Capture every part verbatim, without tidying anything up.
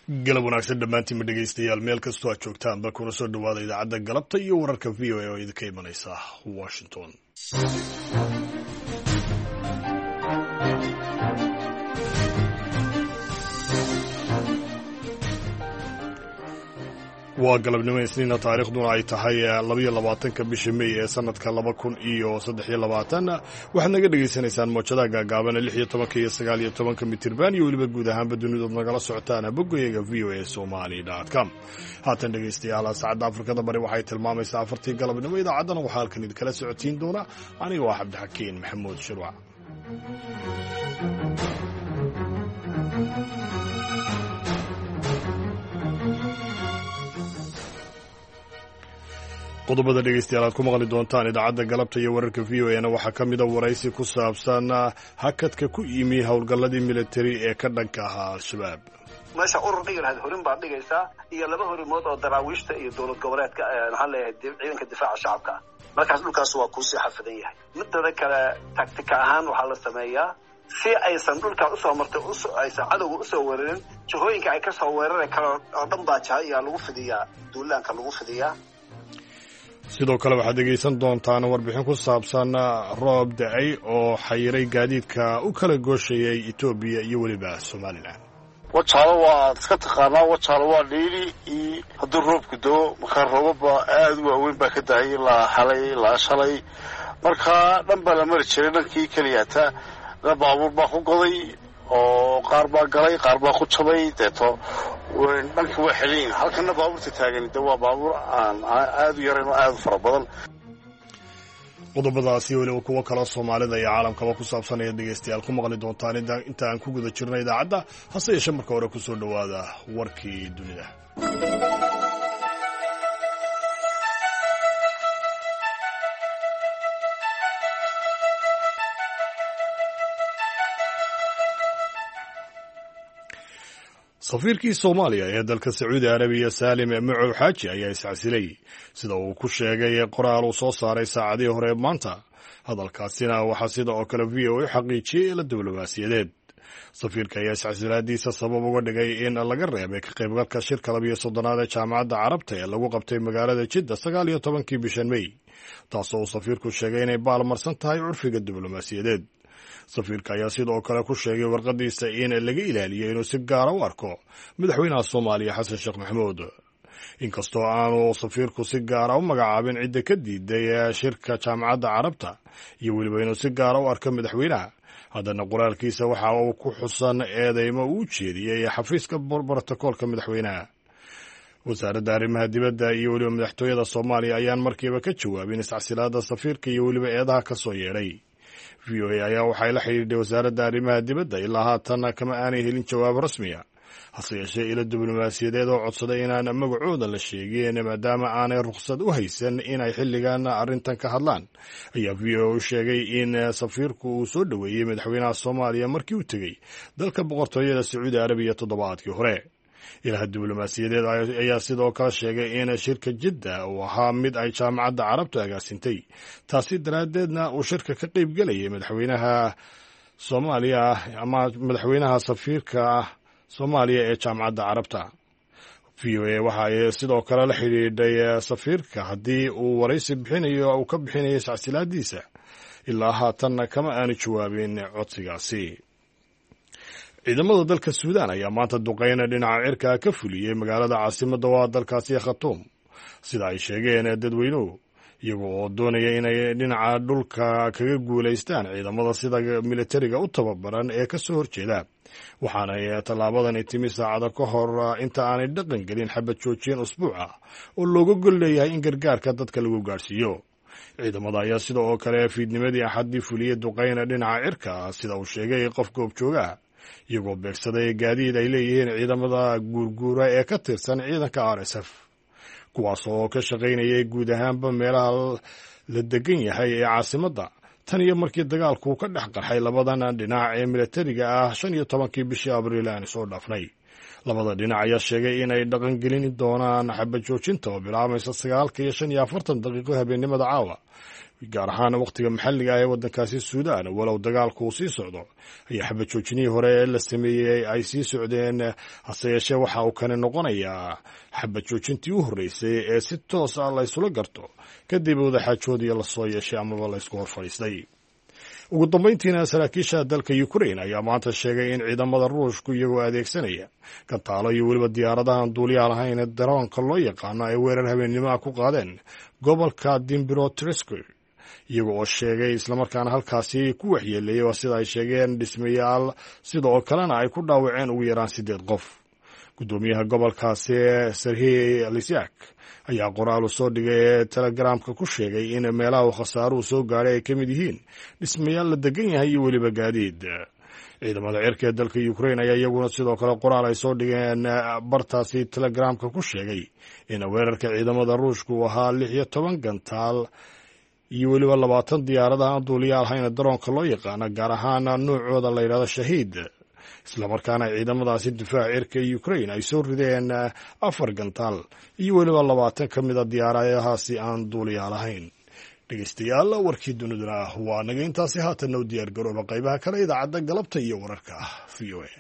galab wanaagsan dhammaantiinma dhegaystayaal meel kastoo aad joogtaanba kuna soo dhawaada idaacadda galabta iyo wararka v o a oo idinka imanaysa washington. waa galabnimo isniina taariikhduna ay tahay labayo labaatanka bisha mey ee sanadka laba kun iyo saddex iyo labaatan waxaad naga dhegaysanaysaan moojadaha gaagaaban lix iyo tobanka iyo sagaal iyo tobanka mitirban iyo weliba guud ahaanba dunidood nagala socotaan boggayaga v o a somali dot com. haatan dhegaystayaal saacadda afrikada bari waxay tilmaamaysaa afartii galabnimo idaacaddana waxaa halkan idinkala socotiin doona aniga waa cabdixakiin maxamuud shirwac. qodobada dhegaystayaal aad ku maqli doontaan idaacadda galabta iyo wararka v o a na waxaa ka mida waraysi ku saabsan hakadka ku yimi howlgalladii militari ee ka dhanka ahaa al-shabaab. meesha urur dhigi lahayd horin baad dhigaysaa iyo laba horimood oo daraawiishta iyo dowlad goboleedka maxaan leeyahay ciidanka difaaca shacabka markaas dhulkaas waa kuusii xafidan yahay. midada kale taktika ahaan waxaa la sameeyaa si aysan dhulkaa usoo martay aysan cadowga usoo weerarin jihooyinka ay ka soo weerari karo oo dhan baa jaha ayaa lagu fidiyaa duulaanka lagu fidiyaa. sidoo kale waxaad dhegaysan doontaan warbixin ku saabsan roob da-ay oo xayiray gaadiidka u kala gooshayay etoobiya iyo weliba somalilan. wajaalo waa iska taqaanaa wajaalo waa dhiili iyo hadduu roobku doo markaa roobaba aad u waaweyn baa ka dahay ilaa xalay ilaa shalay markaa dhan baa la mari jiray dhankii keliyata baabuur baa ku goday oo qaar baa galay qaar baa ku jabay deeto dhanka waa xelan yihin halkana baabuurta taagani de waa baabuur aan aad u yarayn oo aad u fara badan. qodobadaasi weliba kuwo kaloo soomaalida iyo caalamkaba ku saabsanaya dhegaystayaal ku maqli doontaan inta aan ku guda jirna idaacadda hase yeeshee marka hore kusoo dhowaada warkii dunida. safiirkii soomaaliya ee dalka sacuudi arabiya saalim macow xaaji ayaa iscasilay sida uu ku sheegay qoraal uu soo saaray saacadii hore maanta. hadalkaasina waxaa sida oo kale v o a xaqiijiyey ila diblomaasiyadeed. safiirka ayaa iscasilaadiisa sabab uga dhigay in laga reebay ka qaybgalka shirka labiyo soddonaad ee jaamacadda carabta ee lagu qabtay magaalada jidda sagaal iyo tobankii bishan mey, taasoo uu safiirku sheegay inay baalmarsan tahay curfiga diblomaasiyadeed. safiirka ayaa sidoo kale ku sheegay warqadiisa in laga ilaaliyo inuu si gaara u arko madaxweynaha soomaaliya xasan sheekh maxamuud. inkastoo aanu safiirku si gaara u magacaabin cidda ka diiday shirka jaamacadda carabta iyo weliba inuu si gaara u arko madaxweynaha, haddana qoraalkiisa waxa uu ku xusan eedeymo uu jeediyey xafiiska brotokoolka madaxweynaha. wasaaradda arrimaha dibadda iyo weliba madaxtooyada soomaaliya ayaan markiiba ka jawaabin iscasilaada safiirka iyo weliba eedaha ka soo yeedhay. v o a ayaa waxay la xidhiidhay wasaaradda arrimaha dibadda ilaa haatan kama aanay helin jawaab rasmiya, hase yeeshee ilo diblomaasiyadeed oo codsaday inaan magacooda la sheegin maadaama aanay rukhsad u haysan inay xilligan arrintan ka hadlaan, ayaa v o a u sheegay in safiirku uu soo dhoweeyey madaxweynaha soomaaliya markii uu tegey dalka boqortooyada sacuudi arabiya toddobaadkii hore. ilaha diblomaasiyadeed ayaa sidoo kale sheegay in shirka jidda uu ahaa mid ay jaamacadda carabtu agaasintay, taasi daraaddeedna uu shirka ka qayb gelayay madaxweynaha soomaaliya ama madaxweynaha safiirka soomaaliya ee jaamacadda carabta. v o a waxa ay sidoo kale la xidhiidhay safiirka haddii uu waraysi bixinayo uu ka bixinayo iscasilaadiisa, ilaa haatanna kama aanu jawaabin codsigaasi. ciidamada dalka suudaan ayaa maanta duqeyna dhinaca cirka ka fuliyey magaalada caasimadda waa dalkaasi khatuum, sida ay sheegeen dadweynuhu, iyaga oo doonaya inay dhinaca dhulka kaga guulaystaan ciidamada sida militariga u tababaran ee ka soo horjeeda. waxaanay tallaabadani timi saacada ka hor inta aanay dhaqan gelin xabad joojin usbuuc ah oo looga gol leeyahay in gargaarka dadka lagu gaadhsiiyo. ciidamada ayaa sida oo kale fiidnimadii axaddii fuliyey duqeyna dhinaca cirka sida uu sheegay qof goobjoogaha, iyagoo beegsaday gaadiid ay leeyihiin ciidamada guurguura ee ka tirsan ciidanka r s f, kuwaas oo ka shaqaynayay guud ahaanba meelaha la degan yahay ee caasimadda tan iyo markii dagaalku ka dhex qarxay labadan dhinac ee militariga ah shan iyo tobankii bishii abriil aan soo dhaafnay. labada dhinac ayaa sheegay inay dhaqangelin doonaan xabad joojinta oo bilaabaysa sagaalka iyo shan iyo afartan daqiiqo habeennimada caawa, gaar ahaan wakhtiga maxalliga ah ee waddankaasi suudaan. Walow dagaalku uu sii socdo ayaa xabad joojinihii hore ee la sameeyey ay sii socdeen, hase yeeshee waxa uu kani noqonayaa xabad joojintii u horreysay ee si toos ah la ysula garto kadib wadaxaajoodii lasoo yeeshay amaba la ysku hor fadhiistay. ugu dambayntiina saraakiisha dalka Ukraine ayaa maanta sheegay in ciidamada Ruushku iyagoo adeegsanaya gantaalo iyo weliba diyaaradahan duuliyaha lahayn ee daroonka loo yaqaano ay weerar habeennimo ku qaadeen gobolka Dnipropetrovsk, iyaga oo sheegay islamarkaana halkaasi ku waxyeeleeyay waa sida ay sheegeen dhismayaal, sida oo kalena ay ku dhaawaceen ugu yaraan siddeed qof. Gudoomiyaha gobolkaasi Serhiy Lysyak ayaa qoraal u soo dhigay ee telegramka ku sheegay in meelaha uu khasaaruhu soo gaadhay ay ka mid yihiin dhismayaal la degan yahay iyo weliba gaadiid. ciidamada cirka ee dalka Ukraine ayaa iyaguna sidoo kale qoraal ay soo dhigeen bartaasi telegramka ku sheegay in weerarka ciidamada Ruushku uu ahaa lix iyo toban gantaal iyo weliba labaatan diyaaradaha aan duuliyaal ahayn daroonka loo yaqaano, gaar ahaan noocooda la yidhahdo Shahiid. islamarkaana ciidamadaasi difaaca cirka ee Ukraine ay soo rideen afar gantaal iyo weliba labaatan ka mid a diyaaradahaasi aan duuliyaal ahayn. dhegeystayaal, warkii duniduna waa naga intaasi. haatan u diyaar garooba qaybaha kale idaacadda galabta iyo wararka V O A.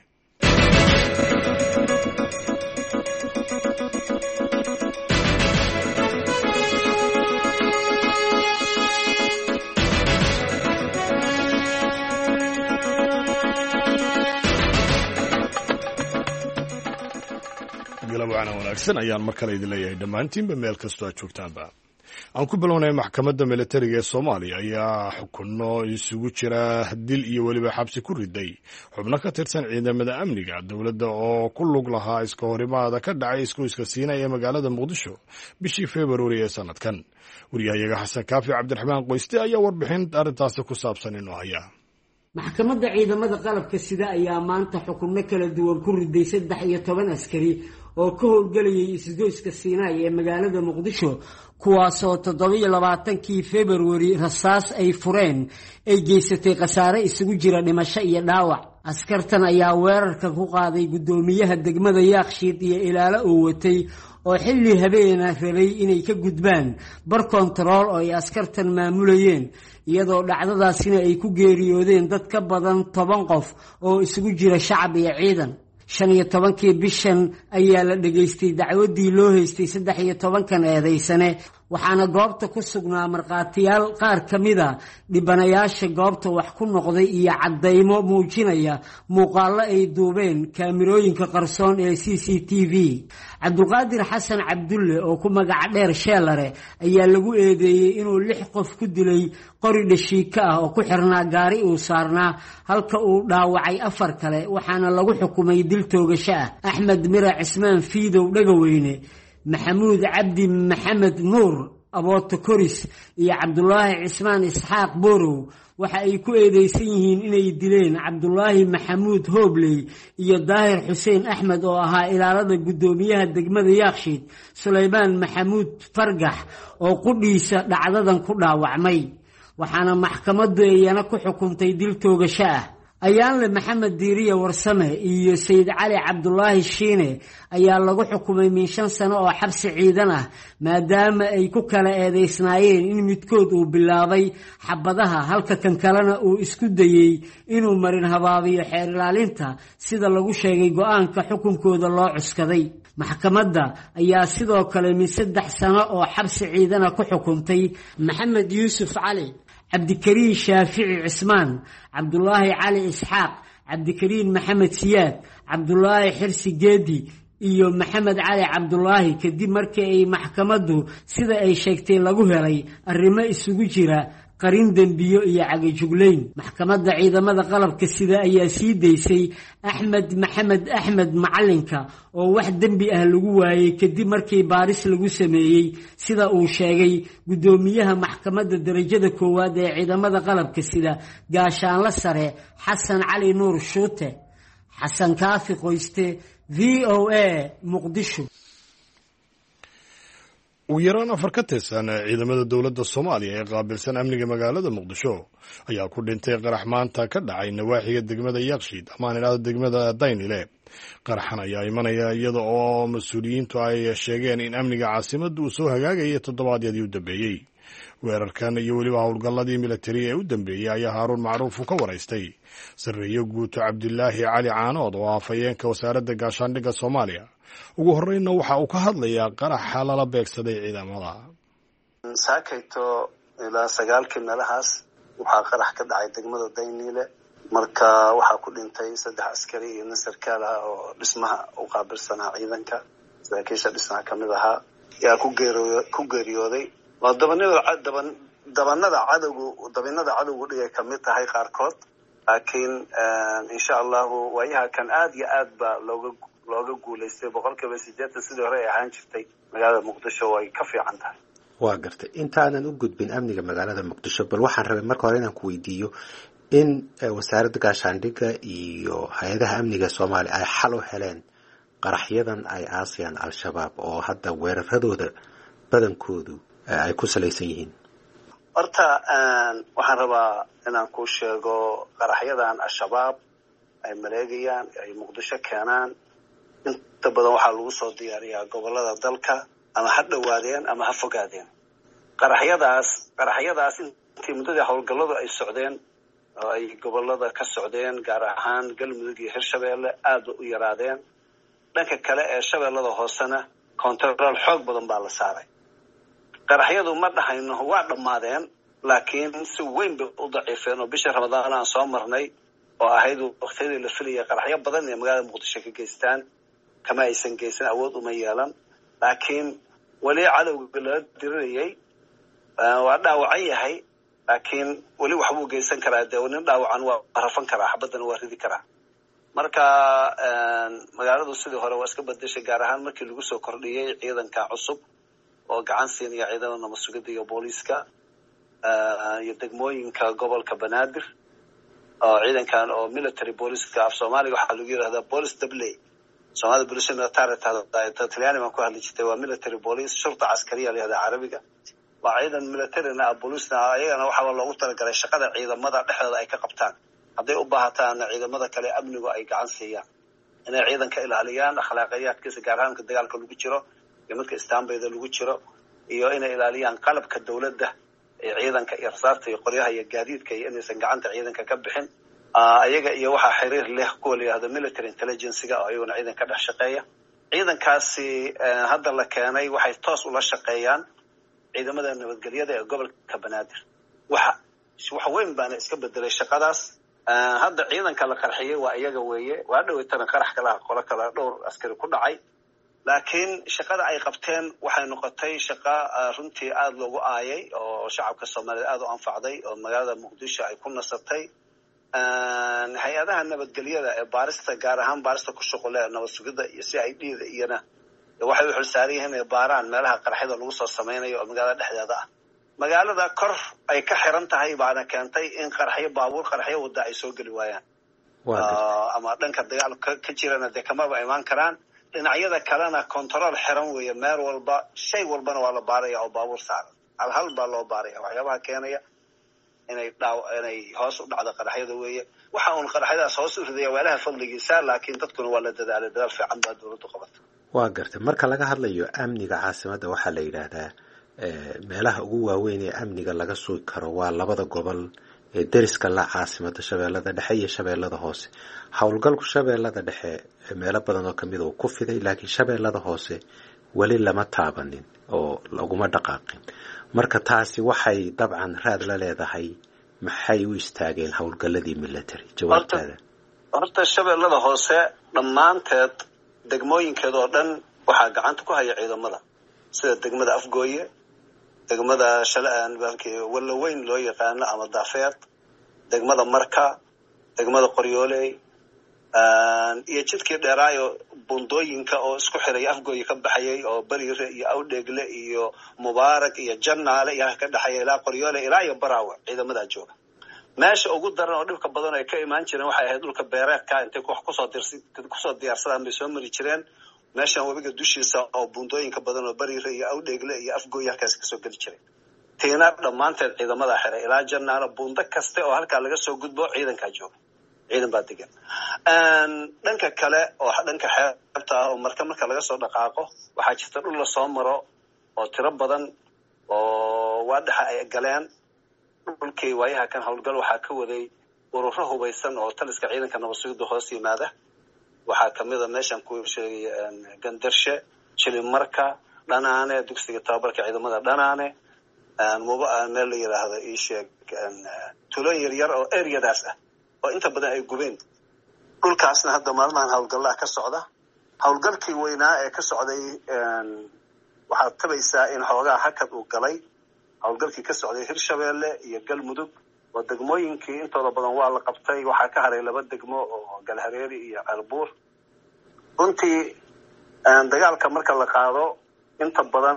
galabwacna wanaagsan ayaan mar kale idin leeyahay dhammaantiinba meel kastoo aad joogtaanba. aan ku bilownay maxkamadda militariga ee Soomaaliya ayaa xukunno isugu jira dil iyo weliba xabsi ku riday xubno ka tirsan ciidamada amniga dowladda oo ku lug lahaa iska horimaada ka dhacay isku-iska Siinay ee magaalada Muqdisho bishii February ee sanadkan. wariyahayaga Xasan Kaafi Cabdiraxmaan Qoyste ayaa warbixin arrintaasi ku saabsan inoo haya. maxkamadda ciidamada qalabka sida ayaa maanta xukunno kala duwan ku riday saddex iyo toban askari oo ka howlgelayay isgoyska Siinay ee magaalada Muqdisho, kuwaasoo toddobiyo labaatankii February rasaas ay fureen ay geysatay khasaare isugu jira dhimasho iyo dhaawac. askartan ayaa weerarka ku qaaday gudoomiyaha degmada Yaaqshiid iyo ilaalo uu watay oo xilli habeena rabay inay ka gudbaan bar kontarool oo ay askartan maamulayeen, iyadoo dhacdadaasina ay ku geeriyoodeen dad ka badan toban qof oo isugu jira shacab iyo ciidan. shan iyo tobankii bishan ayaa la dhageystay dacwadii loo haystay saddex iyo tobankan eedaysane, waxaana goobta ku sugnaa markhaatiyaal qaar ka mida dhibanayaasha goobta wax ku noqday iyo caddaymo muujinaya muuqaallo ay duubeen kaamirooyinka qarsoon ee C C T V. cabdulqaadir xasan cabdulle oo ku magac dheer Sheelare ayaa lagu eedeeyey inuu lix qof ku dilay qori dhashiika ah oo ku xirnaa gaari uu saarnaa, halka uu dhaawacay afar kale, waxaana lagu xukumay dil toogasho ah. axmed mira cismaan fiidow dhagaweyne, maxamuud cabdi maxamed nuur abooto koris iyo cabdulaahi cismaan isxaaq boorow waxa ay ku eedeysan yihiin inay dileen cabdulaahi maxamuud hoobley iyo daahir xuseen axmed oo ahaa ilaalada gudoomiyaha degmada Yaaqshiid Sulaymaan maxamuud Fargax oo qudhiisa dhacdadan ku dhaawacmay. waxaana maxkamaddu iyana ku xukuntay dil toogasho ah. ayaanle maxamed diiriye warsame iyo sayid cali cabdulaahi shiine ayaa lagu xukumay min shan sano oo xabsi ciidan ah, maadaama ay ku kala eedeysnaayeen in midkood uu bilaabay xabadaha halka kan kalena uu isku dayey inuu marin habaabiyo xeer ilaalinta sida lagu sheegay go-aanka xukunkooda loo cuskaday. maxkamadda ayaa sidoo kale min saddex sano oo xabsi ciidana ku xukuntay maxamed yuusuf cali, cabdikariin shaafici cismaan, cabdulaahi cali isxaaq, cabdikariin maxamed siyaad, cabdulaahi xirsi geedi iyo maxamed cali cabdulaahi, kadib markii ay maxkamaddu sida ay sheegtay lagu helay arrimo isugu jira qarin dembiyo iyo cagajuglayn. maxkamadda ciidamada qalabka sida ayaa sii daysay axmed maxamed axmed macalinka oo wax dembi ah lagu waayey kadib markii baaris lagu sameeyey, sida uu sheegay gudoomiyaha maxkamadda darajada koowaad ee ciidamada qalabka sida gaashaanle sare xasan cali nuur shuute. Xasan Kaafi Qoyste, V O A, Muqdisho. ugu yaraan afar ka tirsan ciidamada dowladda soomaaliya ee qaabilsan amniga magaalada muqdisho ayaa ku dhintay qarax maanta ka dhacay nawaaxiga degmada yakshiid amaan idhaahdo degmada daynile qaraxan ayaa imanaya iyada oo mas-uuliyiintu ay sheegeen in amniga caasimadda uu soo hagaagayay toddobaadyadii u dambeeyey weerarkan iyo weliba howlgalladii militari ee u dambeeyey ayaa haaruun macruuf uu ka waraystay sarreeye guuto cabdilaahi cali caanood oo afhayeenka wasaaradda gaashaandhigga soomaaliya ugu horreynna waxa uu ka hadlayaa qaraxa lala beegsaday ciidamada. saakayto ilaa sagaalkii meelahaas waxaa qarax ka dhacay degmada dayniile marka waxaa ku dhintay saddex askari iyo nin sarkaal ah oo dhismaha u qaabilsanaa ciidanka saraakiisha dhismaha ka mid ahaa yaa ku geeriyo ku geeriyooday waa dabanada daban dabanada cadowgu dabanada cadowgu dhigay ka mid tahay qaarkood laakiin insha allahu waayaha kan aad iyo aad ba looga looga guulaystay boqolkiiba siddeetan sidii hore ay ahaan jirtay magaalada muqdisho way ka fiican tahay. waa gartay intaanan u gudbin amniga magaalada muqdisho bal waxaan rabay marka hore inaan ku weydiiyo in wasaaradda gaashaandhigga iyo hay-adaha amniga soomaaliya ay xal u heleen qaraxyadan ay aasiyaan al-shabaab oo hadda weeraradooda badankoodu ay ku salaysan yihiin. horta waxaan rabaa inaan ku sheego qaraxyadan al-shabaab ay maleegayaan ay muqdisho keenaan inta badan waxaa lagu soo diyaariyaa gobolada dalka ama ha dhowaadeen ama ha fogaadeen. qaraxyadaas qaraxyadaas intii muddadii howlgalladu ay socdeen oo ay gobolada ka socdeen gaar ahaan galmudug iyo hirshabeelle aad u yaraadeen. dhanka kale ee shabeellada hoosena kontarool xoog badan baa la saaray. qaraxyadu ma dhahayno waa dhammaadeen laakiin si weyn bay u daciifeen oo bishii ramadaan aan soo marnay oo ahayd waqtiyadii la filayay qaraxyo badan ee magaalada muqdisho ka geystaan kama aysan geysan awood uma yeelan laakiin weli cadowga lala dirirayay waa dhaawacan yahay laakiin weli waxbuu geysan karaa dee nin dhaawacan waa rafan karaa xabadana waa ridi karaa. marka magaaladu sidii hore waa iska bedeshay gaar ahaan markii lagu soo kordhiyey ciidanka cusub oo gacan siinaya ciidamada nabad sugidda iyo booliiska iyo degmooyinka gobolka banaadir oo ciidankan oo military booliiska af soomaaliga waxaa lagu yidhahdaa police dabley soomaalida bulshada military talyaani baan ku hadli jirtay waa military police shurta caskariya la yihahdaa carabiga waa ciidan militaryna ah booliisna ayagana waxaa loogu talagalay shaqada ciidamada dhexdooda ay ka qabtaan hadday u baahataana ciidamada kale amnigu ay gacan siiyaan inay ciidanka ilaaliyaan akhlaaqiyaadkiisa gaar ahaanka dagaalka lagu jiro iyo midka istaanbayda lagu jiro iyo inay ilaaliyaan qalabka dawladda ee ciidanka iyo rasaarta iyo qoryaha iyo gaadiidka iyo inaysan gacanta ciidanka ka bixin. ayaga iyo waxaa xiriir leh kuwa la yihahdo military intelligencega oo ayaguna ciidanka dhex shaqeeya. ciidankaasi hadda la keenay waxay toos ula shaqeeyaan ciidamada nabadgelyada ee gobolka banaadir. waxa wax weyn baana iska bedelay shaqadaas. hadda ciidanka la qarxiyey waa iyaga weeye waa dhaweytana qarax kala qolo kala dhowr askari ku dhacay laakiin shaqada ay qabteen waxay noqotay shaqo runtii aada loogu aayay oo shacabka soomaaliyeed aada u anfacday oo magaalada muqdisho ay ku nasatay. hay-adaha nabadgelyada ee baarista gaar ahaan baarista ku shuqule nabad sugidda iyo c i d da iyana waxay u xilsaaran yihiin inay baaraan meelaha qaraxyada lagu soo samaynayo oo magaalada dhexdeeda ah. magaalada kor ay ka xiran tahay baana keentay in qaraxyo baabuur qaraxyo wadda ay soo geli waayaan ama dhanka dagaal ka jirana dee kamaba imaan karaan. dhinacyada kalena control xiran weeye meel walba shay walbana waa la baaraya oo baabuur saaran hal hal baa loo baaraya waxyaabaha keenaya inay dhaaw inay hoos u dhacdo qaraxyada weeye. waxa uun qaraxyadaas hoos u ridaya weelaha fadligiisa laakiin dadkuna waa la dadaalay dadaal fiican baa dawladdu qabatay. waa gartay marka laga hadlayo amniga caasimadda waxaa la yidhaahdaa meelaha ugu waaweyn ee amniga laga sugi karo waa labada gobol ee deriska la caasimadda shabeellada dhexe iyo shabeellada hoose. howlgalku shabeellada dhexe meelo badan oo kamid uu ku fiday laakiin shabeellada hoose weli lama taabanin oo laguma dhaqaaqin. marka taasi waxay dabcan raad la leedahay maxay u istaageen howlgalladii military jawaabtaada. horta shabeellada hoose dhammaanteed degmooyinkeeda oo dhan waxaa gacanta ku haya ciidamada sida degmada afgooye degmada shalaan balkii walla weyn loo yaqaano ama daafeed degmada marka degmada qoryooley iyo jidkii dheeraayo bundooyinka oo isku xiray afgooye ka baxayay oo bariire iyo awdheegle iyo mubaarak iyo jannaale iyo ka dhaxaya ilaa qoryoole ilaa iyo baraawe ciidamada jooga. meesha ugu daran oo dhibka badan ay ka imaan jireen waxay ahayd dhulka beereedka intay wax kusoo dirsi kusoo diyaarsadaan bay soo mari jireen meeshan webiga dushiisa oo buundooyinka badan oo bariire iyo awdheegle iyo afgooy halkaas kasoo geli jiray tiina dhammaanteed ciidamada xiray ilaa jannaana buundo kaste oo halkaa laga soo gudbo ciidankaa jooga ciidan baa degan dhanka kale oo dhanka xeebta ah oo marka marka laga soo dhaqaaqo waxaa jirta dhul la soo maro oo tiro badan oo waadhaxa ay galeen dhulkii waayaha kan howlgal waxaa ka waday ururo hubaysan oo taliska ciidanka nabadsugidu hoos yimaada waxaa kamida meeshan ku sheegay gandarshe jilimarka dhanaane dugsiga tababarka ciidamada dhanaane muba meel la yidhaahdo ii sheeg tulooyin yar yar oo areadaas ah oo inta badan ay gubeen dhulkaasna hadda maalmahan howlgallaha ka socda howlgalkii weynaa ee ka socday waxaad tabaysaa in xoogaa hakad uu galay howlgalkii ka socday hirshabeelle iyo galmudug oo degmooyinkii intooda badan waa la qabtay waxaa ka haray laba degmo oo galhareeri iyo ceelbuur runtii dagaalka marka la qaado inta badan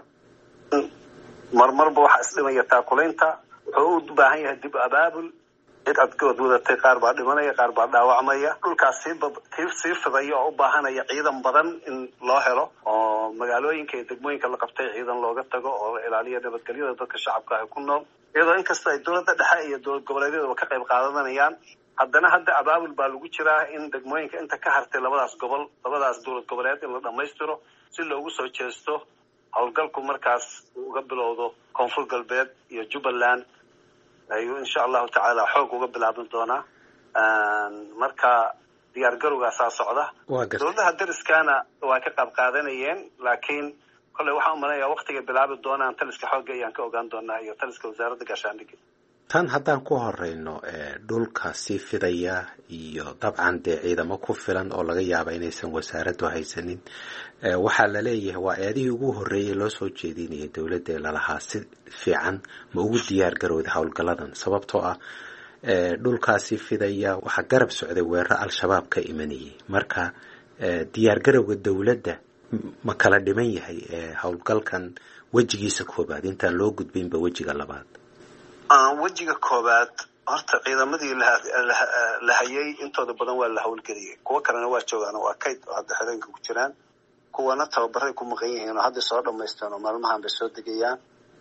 marmarba waxaa isdhimaya taakulaynta wuxuu u baahan yahay dib abaabul cid adgood wadatay qaar baa dhimanaya qaar baa dhaawacmaya dhulkaas sii sii fidaya oo u baahanaya ciidan badan in loo helo oo magaalooyinka iyo degmooyinka la qabtay ciidan looga tago oo la ilaaliyo nabadgelyada dadka shacabka ah ku nool iyadoo inkasta ay dowladda dhexe iyo dowlad goboleedyadaba ka qayb qaadanayaan haddana hadda abaabul baa lagu jiraa in degmooyinka inta ka hartay labadaas gobol labadaas dowlad goboleed in la dhammaystiro si loogu soo jeesto howlgalku markaas uu uga bilowdo koonfur galbeed iyo jubbaland ayuu insha allahu tacaala xoog uga bilaaban doonaa marka diyaar garowgaasaa socda dowladaha dariskana waa ka qayb qaadanayeen laakiin kolley waxaan umaleeyaa waktiga bilaabi doonaan taliska xoogga ayaan ka ogaan doonaa iyo taliska wasaaradda gaashaandhigga tan haddaan ku horeyno dhulka sii fidaya iyo dabcan dee ciidamo ku filan oo laga yaaba inaysan wasaaraddu haysanin waxaa la leeyahay waa eedihii ugu horreeyay loo soo jeedinayay dowladda ee lalahaa si fiican ma ugu diyaar garowda howlgalladan sababtoo ah dhulkaasi fidaya waxaa garab socday weeraro al-shabaab ka imanayay marka diyaar garowga dowladda ma kala dhiman yahay howlgalkan wejigiisa koobaad intaan loo gudbinba wejiga labaad wejiga koobaad horta ciidamadii la hayay intooda badan waa la howlgeliyay kuwo kalena waa joogaan waa kayd oo hadda xereenka ku jiraan kuwana tababaray ku maqan yihiin oo hadda soo dhamaysteen oo maalmahan bay soo degayaan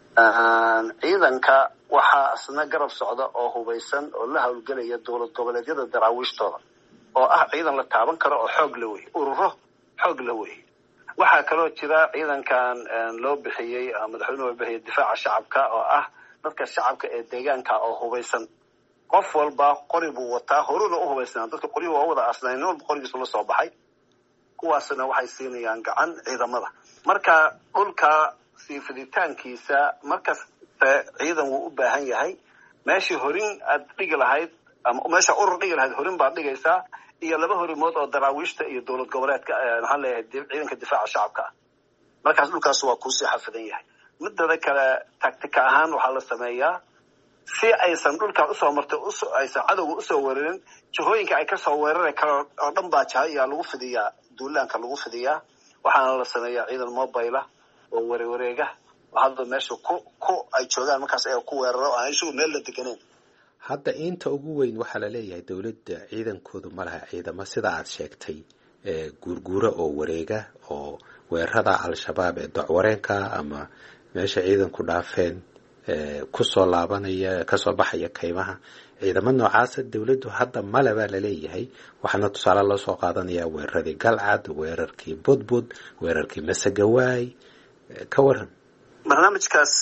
ciidanka waxaa isna garab socda oo hubaysan oo la howlgelaya dowlad goboleedyada daraawiishtooda oo ah ciidan la taaban karo oo xoog la wey ururo xoog la wey waxaa kaloo jira ciidankan loo bixiyey madaxweynuhu loo bixiyey difaaca shacabka oo ah dadka shacabka ee deegaanka oo hubaysan qof walba qori buu wataa horuna u hubaysnaa dadka qoriyuhu waa wada asnayn nin walba qorigiisu la soo baxay kuwaasna waxay siinayaan gacan ciidamada marka dhulka sii fiditaankiisa markasta ciidan wuu u baahan yahay meeshii horin aad dhigi lahayd ama meesha urur dhigi lahayd horin baad dhigaysaa iyo laba horimood oo daraawiishta iyo dowlad goboleedka maxaan leeyahay ciidanka difaaca shacabka ah markaas dhulkaas waa kuusii xafidan yahay midada kale tactica ahaan waxaa la sameeyaa si aysan dhulkaa usoo martay aysan cadowga usoo weerarin jihooyinka ay kasoo weerari karo oo dhan baa jaha ayaa lagu fidiyaa duulaanka lagu fidiyaa waxaana la sameeyaa ciidan mobile ah oo warewareega oo hadda meesha ku ku ay joogaan markaas ay ku weeraro aan isugu meel la deganeen hadda inta ugu weyn waxaa la leeyahay dowladda ciidankoodu ma laha ciidamo sida aad sheegtay guurguura oo wareega oo weerarada al-shabaab ee docwareenka ama meesha ciidanku dhaafeen kusoo laabanaya kasoo baxaya kaymaha ciidamo noocaasa dowladdu hadda male baa laleeyahay waxaana tusaale loo soo qaadanayaa weeraradii galcad weerarkii budbud weerarkii masagawaay ka waran barnaamijkaas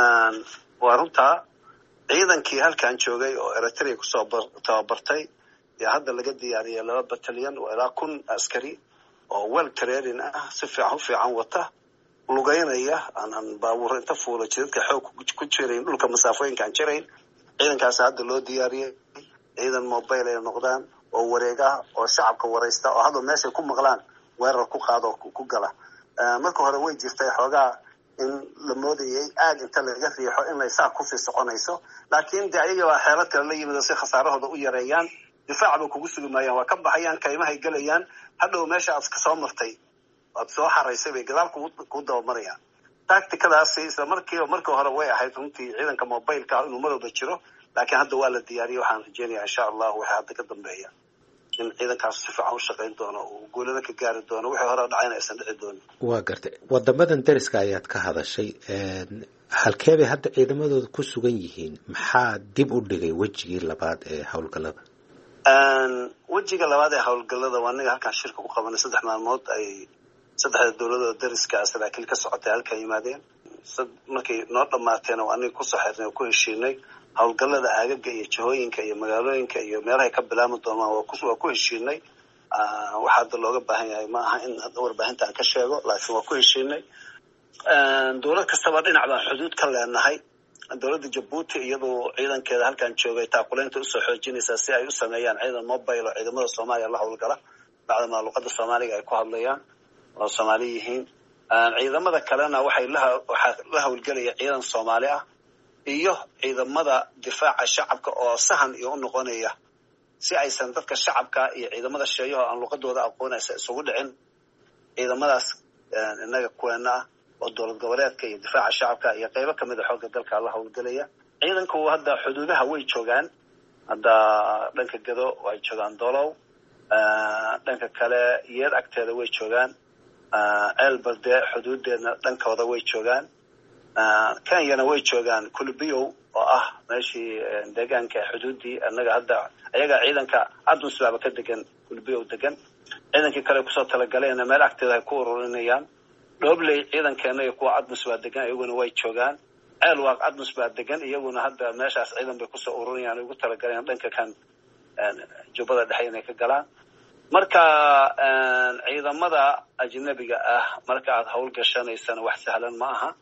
waa runtaa ciidankii halkan joogay oo eritrea kusoo tababartay yaa hadda laga diyaariyay laba batalyan oo ilaa kun askari oo well training ah si fiican u fiican wata lugaynaya aan baabuur inta fuula jidadka xoog ku jirayn dhulka masaafooyinkaan jirayn ciidankaas hadda loo diyaariyey ciidan mobile ay noqdaan oo wareega oo shacabka waraysta oo hadda meeshay ku maqlaan weerar ku qaado ku gala marka hore way jirtay xoogaa in la moodayay aad inta laga riixo in laysaa ku sii soconayso laakiin de ayaga waa xeelad kale la yimid si khasaarahooda u yareeyaan difaacba kugu sugi maayaan waa ka baxayaan kaymahay gelayaan hadhow meesha aad kasoo martay aad soo xaraysay bay gadaal ku dabamarayaan tacticadaasi isla markiiba markii hore way ahayd runtii ciidanka mobileka inuu madowda jiro laakiin hadda waa la diyaariyey waxaan rajeynayaa insha allah waxay hadda ka dambeeya in ciidankaas si fiican u shaqayn doono uu guulada ka gaari doono wixii hore dhacayna aysan dhici doonin. waa gartay wadamadan dariska ayaad ka hadashay halkee bay hadda ciidamadooda ku sugan yihiin maxaa dib u dhigay wejigii labaad ee howlgallada wejiga labaad ee howlgallada waa aniga halkaan shirka ku qabanay saddex maalmood ay saddexda dowladooda dariska saraakiil ka socotay halkaa yimaadeen markay noo dhamaateen oo aniga kusoo xirnay oo ku heshiinay howlgallada aagaga iyo jihooyinka iyo magaalooyinka iyo meelahay ka bilaami doonaan waa ku heshiinay waxa hadda looga baahan yahay ma aha in warbaahinta aan ka sheego laakiin waa ku heshiinay dowlad kastaba dhinac baan xuduud ka leenahay dowladda Djibouti iyadoo ciidankeeda halkan joogay taakuleynta usoo xoojinaysa si ay u sameeyaan ciidan mobile oo ciidamada Soomaaliya la howlgala bacdama luqadda Soomaaliga ay ku hadlayaan oo Soomaali yihiin ciidamada kalena waxay la howlgalaya ciidan Soomaali ah iyo ciidamada difaaca shacabka oo sahan iyo u noqonaya si aysan dadka shacabka iyo ciidamada sheeyaha aan luqadooda aqoonaysa isugu dhicin ciidamadaas inaga kuweena oo dowlad goboleedka iyo difaaca shacabka iyo qaybo kamid ah xoogga dalka la howlgalaya ciidanku hadda xuduudaha way joogaan hadda dhanka Gado way joogaan Dolow dhanka kale yeer agteeda way joogaan Elberde xuduudeedna dhankooda way joogaan Kenyana way joogaan Kulbiyow oo ah meeshii deegaanka xuduudii annaga hadda ayaga ciidanka Adus baaba ka degan Kulbiyow degan ciidankii kale kusoo talagaleen meel agteeda ay ku ururinayaan Dhobley ciidankeena iyo kuwa Adus baa degan iyaguna way joogaan Elwaq Adus baa degan iyaguna hadda meeshaas ciidan bay kusoo ururinayaan ugu talagaleen dhanka kan Jubbada Dhexe inay ka galaan marka ciidamada ajnabiga ah marka aad hawl gashanaysan wax sahlan ma aha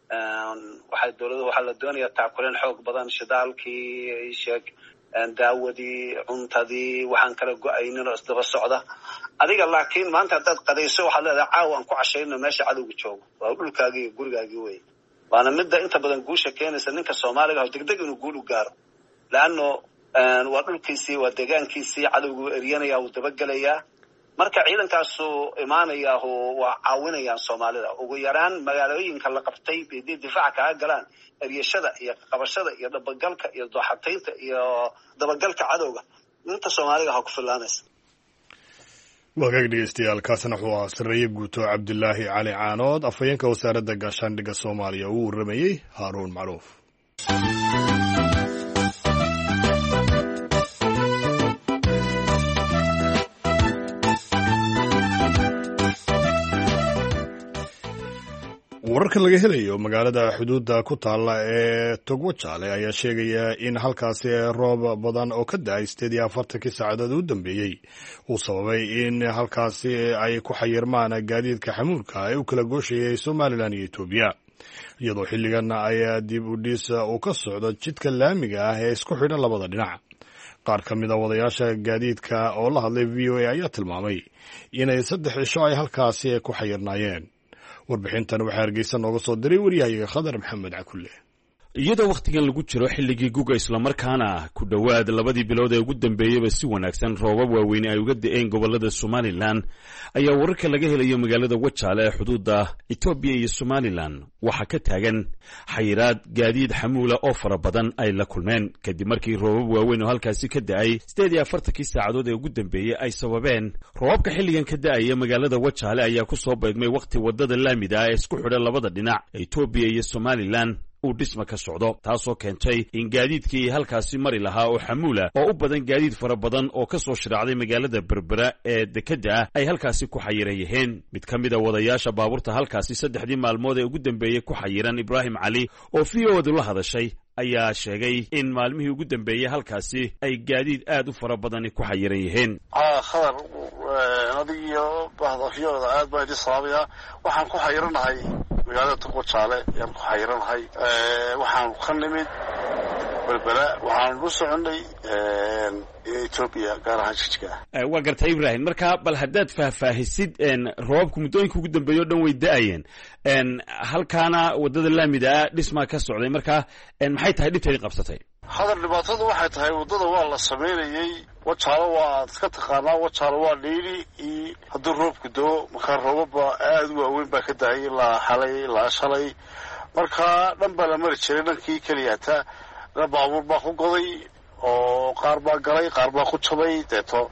waxay dowladda waxa la doonayaa taakuleen xoog badan shidaalkii sheeg daawadii cuntadii waxaan kala go'aynin oo isdaba socda adiga laakiin maanta dad qadayso waxa leedahay caawa aan ku cashayno meesha cadowga joogo waa dhulkaagii iyo gurigaagii weey waana midda inta badan guusha keenaysa ninka Soomaaliga oo degdeg inuu guul u gaaro laano waa dhulkiisii waa deegaankiisii cadowgu eryanaya uu dabagalayaa marka ciidankaasu imaanaya oo waa caawinayaan Soomaalida ugu yaraan magaalooyinka la qabtay bidii difaac ka galaan eryashada iyo qabashada iyo dabagalka iyo dooxataynta iyo dabagalka cadowga inta Soomaaliga ha ku filaanaysa wagaag dhegeystayaal kaasna wuxuu ahaa Saraakiil Guuto Cabdulaahi Cali Caanood afhayeenka wasaaradda gaashaandhigga Soomaaliya uu waramayay Haaruun Macruuf wararka laga helayo magaalada xuduudda ku taala ee Togwajaale ayaa sheegaya in halkaasi roob badan oo ka da'ay sideed iyo afartankii saacadood u dambeeyay uu sababay in halkaasi ay ku xayirmaan gaadiidka xamuulka ee u kala gooshayay Soomaaliland iyo Itoobiya iyadoo xilligan ay dib u dhis uu ka socdo jidka laamiga ah ee isku xidhan labada dhinac qaar ka mid ah wadayaasha gaadiidka oo la hadlay V O A ayaa tilmaamay inay saddex cisho ay halkaasi ku xayirnaayeen warbixintan waxaa Hargeysa nooga soo diray wariyahayaga Khadar Maxamed Cakulle iyadoo waqtigan lagu jiro xilligii guga islamarkaana ku dhowaad labadii bilood ee ugu dambeeyayba si wanaagsan roobab waaweyn ay uga da'een gobolada Somaliland ayaa wararka laga helayo magaalada Wajaale ee xuduudda Itoobiya iyo Somaliland waxa ka taagan xayiraad gaadiid xamuula oo fara badan ay la kulmeen kadib markii roobab waaweyn oo halkaasi ka da'ay sideed iyo afartankii saacadood ee ugu dambeeyay ay sababeen roobabka xilligan ka da'aya magaalada Wajaale ayaa ku soo beegmay waqti wadada laamida ee isku xidhan labada dhinac Itoobiya iyo Somaliland uu dhisma ka socdo taasoo keentay in gaadiidkii halkaasi mari lahaa oo xamuula oo u badan gaadiid fara badan oo ka soo shiraacday magaalada Berbera ee dekedda ah ay halkaasi ku xayiran yihiin mid ka mid ah wadayaasha baabuurta halkaasi saddexdii maalmood ee ugu dambeeyay ku xayiran Ibrahim Cali oo V O A la hadashay ayaa sheegay in maalmihii ugu dambeeyay halkaasi ay gaadiid aad u fara badan ku xayiran yihiin ah khadar adigiyo bahdafyada aad baa idin saabaya waxaan ku xayiranahay magaalada Togwajaale ayaan ku xayiranahay waxaan ka nimid Berbera waxaan u soconay Ethiopia gaar ahaan Jijga waa gartay Ibrahim marka bal haddaad faahfaahisid roobku muddooyinka ugu dambeeyay oo dhan way da'ayeen halkaana wadada laamida dhisma ka socday marka maxay tahay dhibtay qabsatay hadal dhibaatadu waxay tahay wadada waa la sameeyay Wajaale waa iska taqaanaa Wajaale waa dheeri iyo haddii roobku doo marka roobaba aad u weyn baa ka daayay ilaa xalay ilaa shalay marka dhan baa la mari jiray dhankii kaliyaata baabuur baa ku goday oo qaar baa galay qaar baa ku jabay deeto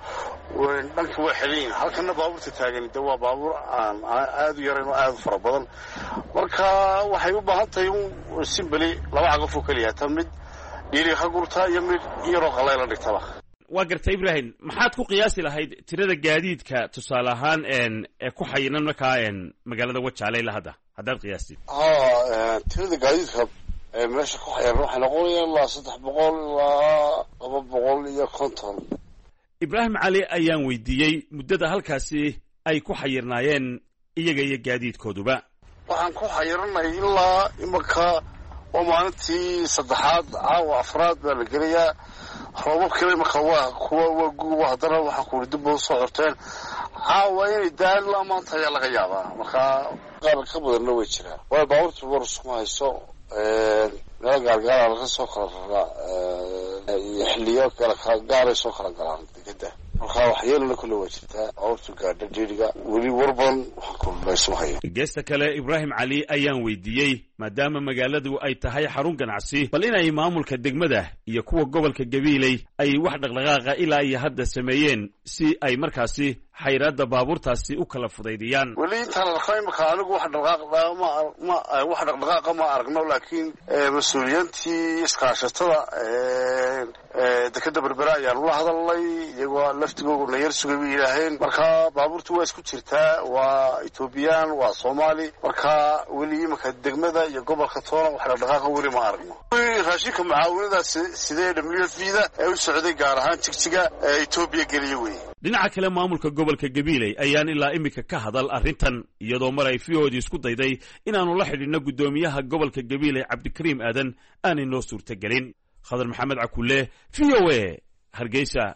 dhanka waa xeliyin halkana baabuurta taagan de waa baabuur aan aad u yarayn oo aad u fara badan marka waxay u baahan tahay in simbali laba cagaf oo keliya ta mid dhiiri ka gurta iyo mid yaroo qalayla dhigtaba waa gartay Ibrahim maxaad ku qiyaasi lahayd tirada gaadiidka tusaale ahaan ee ku xayinan markaa magaalada Wajaale ilaa hadda haddaad qiyaastid haa tirada gaadiidka ee meesha ku xayiran waxay noqonayaan ilaa saddex boqol ilaa laba boqol iyo konton Ibrahim Cali ayaan weydiiyey muddada halkaasi ay ku xayirnaayeen iyaga iyo gaadiidkooduba waxaan ku xayirnay ilaa imaka oo maalintii saddexaad caawa afraad baa la gelayaa roobabkii imaka waa kuwa waa guuba haddana waxaan ku dib u soo corteen caawa inay daal la maanta ayaa laga yaabaa marka qaar ka badanna way jiraan waa baabuurta warusku hayso meel gaargaara laga soo kala raraa xilliyo kala gaaray soo kala galaan degada marka waxyeelana kula waa jirtaa baabuurta gaadha dhiiriga weli warban waxaan ku rumaysan hayo geesta kale Ibrahim Cali ayaan weydiiyey maadaama magaaladu ay tahay xarun ganacsi bal inay maamulka degmada iyo kuwa gobolka Gabiley ay wax dhaqdhaqaaqa ilaa iyo hadda sameeyeen si ay markaasi xayraadda baabuurtaasi u kala fudaydiyaan weli intaan arkay marka anigu wax dhaqdhaqaaqa ma ma wax dhaqdhaqaaqa ma aragno laakiin mas'uuliyiintii iskaashatada ee dekada berbera ayaan la hadalnay iyagoo laftigooda la yar sugay ilaaheen marka baabuurtu waa isku jirtaa waa Ethiopian waa Soomaali marka weli marka degmada iyo gobolka Toona wax dhaqdhaqaaqa weli ma aragno raashinka macaawinada sidee W F P-da ee u socday gaar ahaan jigjiga ee Ethiopia geliyo way dhinaca kale maamulka gobolka Gabiley ayaan ilaa imika ka hadal arrintan iyadoo mar ay fiyoodi isku dayday inaanu la xidhiidhno gudoomiyaha gobolka Gabiley Cabdikariim Aadan aan inoo suurtagelin Khadar Maxamed Cakulle V O A Hargeysa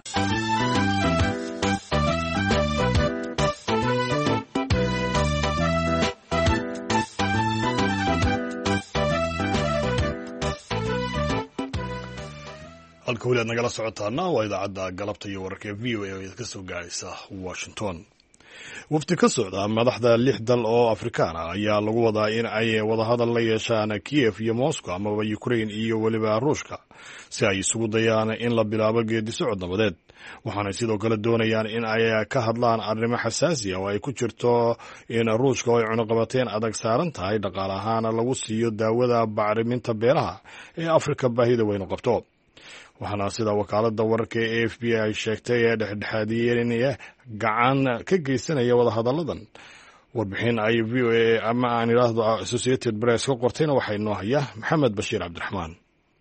halka weli aad nagala socotaana waa idaacadda galabta iyo wararka V O A oo idinka soo gaaraysa Washington wafdi ka socda madaxda lix dal oo Afrikaan ah ayaa lagu wadaa in ay wadahadal la yeeshaan Kiev iyo Moscow amaba Ukraine iyo weliba Ruushka si ay isugu dayaan in la bilaabo geedi socod nabadeed waxaana sidoo kale doonayaan in ay ka hadlaan arrimo xasaasi ah oo ay ku jirto in Ruushka ay cunaqabateen adag saaran tahay dhaqaale ahaan lagu siiyo daawada bacriminta beeraha ee Afrika baahida weyn u qabto waxaana sida wakaaladda wararka ee A F P ay sheegtay ee dhexdhexaadiyeen gacan ka geysanaya wadahadalladan warbixin ay V O A ama aan iraahdo Associated Press ka qortayna waxay noo haya Maxamed Bashiir Cabdiraxmaan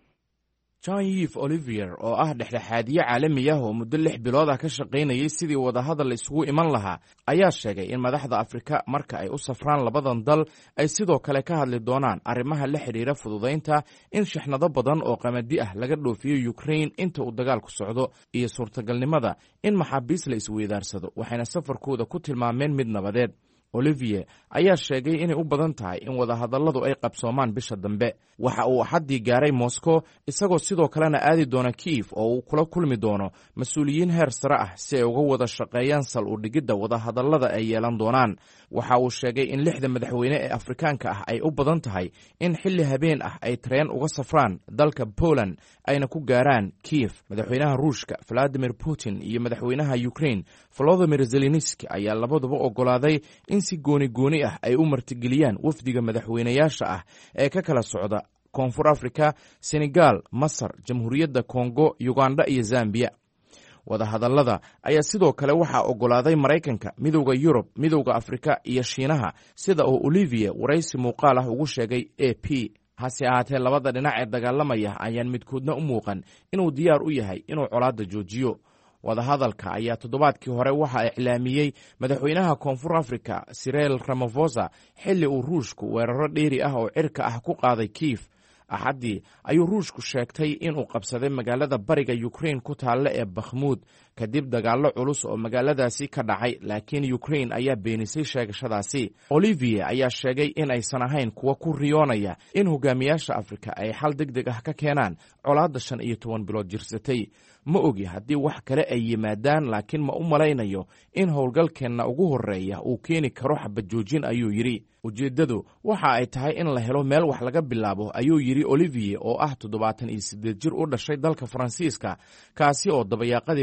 Jean-Yves Olivier oo ah dhexdhexaadiye caalami ah oo muddo lix bilood ah ka shaqaynayay sidii wadahadal isugu iman lahaa ayaa sheegay in madaxda Afrika marka ay u safraan labadan dal ay sidoo kale ka hadli doonaan arrimaha la xiriira fududeynta in shixnado badan oo qamadi ah laga dhoofiyo Ukraine inta uu dagaalku socdo iyo suurtagalnimada in maxaabiis la isweydaarsado waxayna safarkooda ku tilmaameen mid nabadeed Olivier ayaa sheegay inay u badan tahay in wadahadalladu ay qabsoomaan bisha dambe waxa uu xaddii gaaray Moscow isagoo sidoo kalena aadi doona Kiev oo uu kula kulmi doono mas'uuliyiin heer sare ah si ay uga wada shaqeeyaan sal u dhigidda wadahadallada ay yeelan doonaan waxa uu sheegay in lixda madaxweyne ee Afrikaanka ah ay u badan tahay in xilli habeen ah ay tareen uga safraan dalka Poland ayna ku gaaraan Kiev madaxweynaha Ruushka Vladimir Putin iyo madaxweynaha Ukraine Volodymyr Zelensky ayaa labaduba ogolaaday in si gooni gooni ah ay u martigeliyaan wafdiga madaxweynayaasha ah ee ka kala socda Koonfur Afrika, Senegal, Masar, Jamhuuriyadda Kongo, Uganda iyo Zambia. Wadahadallada ayaa sidoo kale waxaa ogolaaday Maraykanka, Midowga Yurub, Midowga Afrika iyo Shiinaha sida uu Olivier waraysi muuqaal ah ugu sheegay A P. hase ahaatee labada dhinac ee dagaalamaya ayaan midkoodna u muuqan inuu diyaar u yahay inuu colaadda joojiyo. wadahadalka ayaa toddobaadkii hore waxaa iclaamiyey madaxweynaha Koonfur Afrika Cyril Ramaphosa xilli uu Ruushku weeraro dheeri ah oo cirka ah ku qaaday Kiev. Axaddii ayuu Ruushku sheegtay inuu qabsaday magaalada bariga Ukraine ku taalla ee Bakhmut kadib dagaallo culus oo magaaladaasi ka dhacay, laakiin Ukraine ayaa beenisay sheegashadaasi. Olivier ayaa sheegay in aysan ahayn kuwa ku riyoonaya in hogaamiyaasha Afrika ay xal degdeg ah ka keenaan colaadda shan iyo toban bilood jirsatay. Ma ogi haddii wax kale ay yimaadaan, laakiin ma u malaynayo in howlgalkeenna ugu horreeya uu keeni karo xabajoojin, ayuu yidhi. ujeeddadu waxa ay tahay in la helo meel wax laga bilaabo, ayuu yidhi Olivier oo ah toddobaatan iyo siddeed jir u dhashay dalka Faransiiska, kaasi oo dabayaaqadii kun sagaal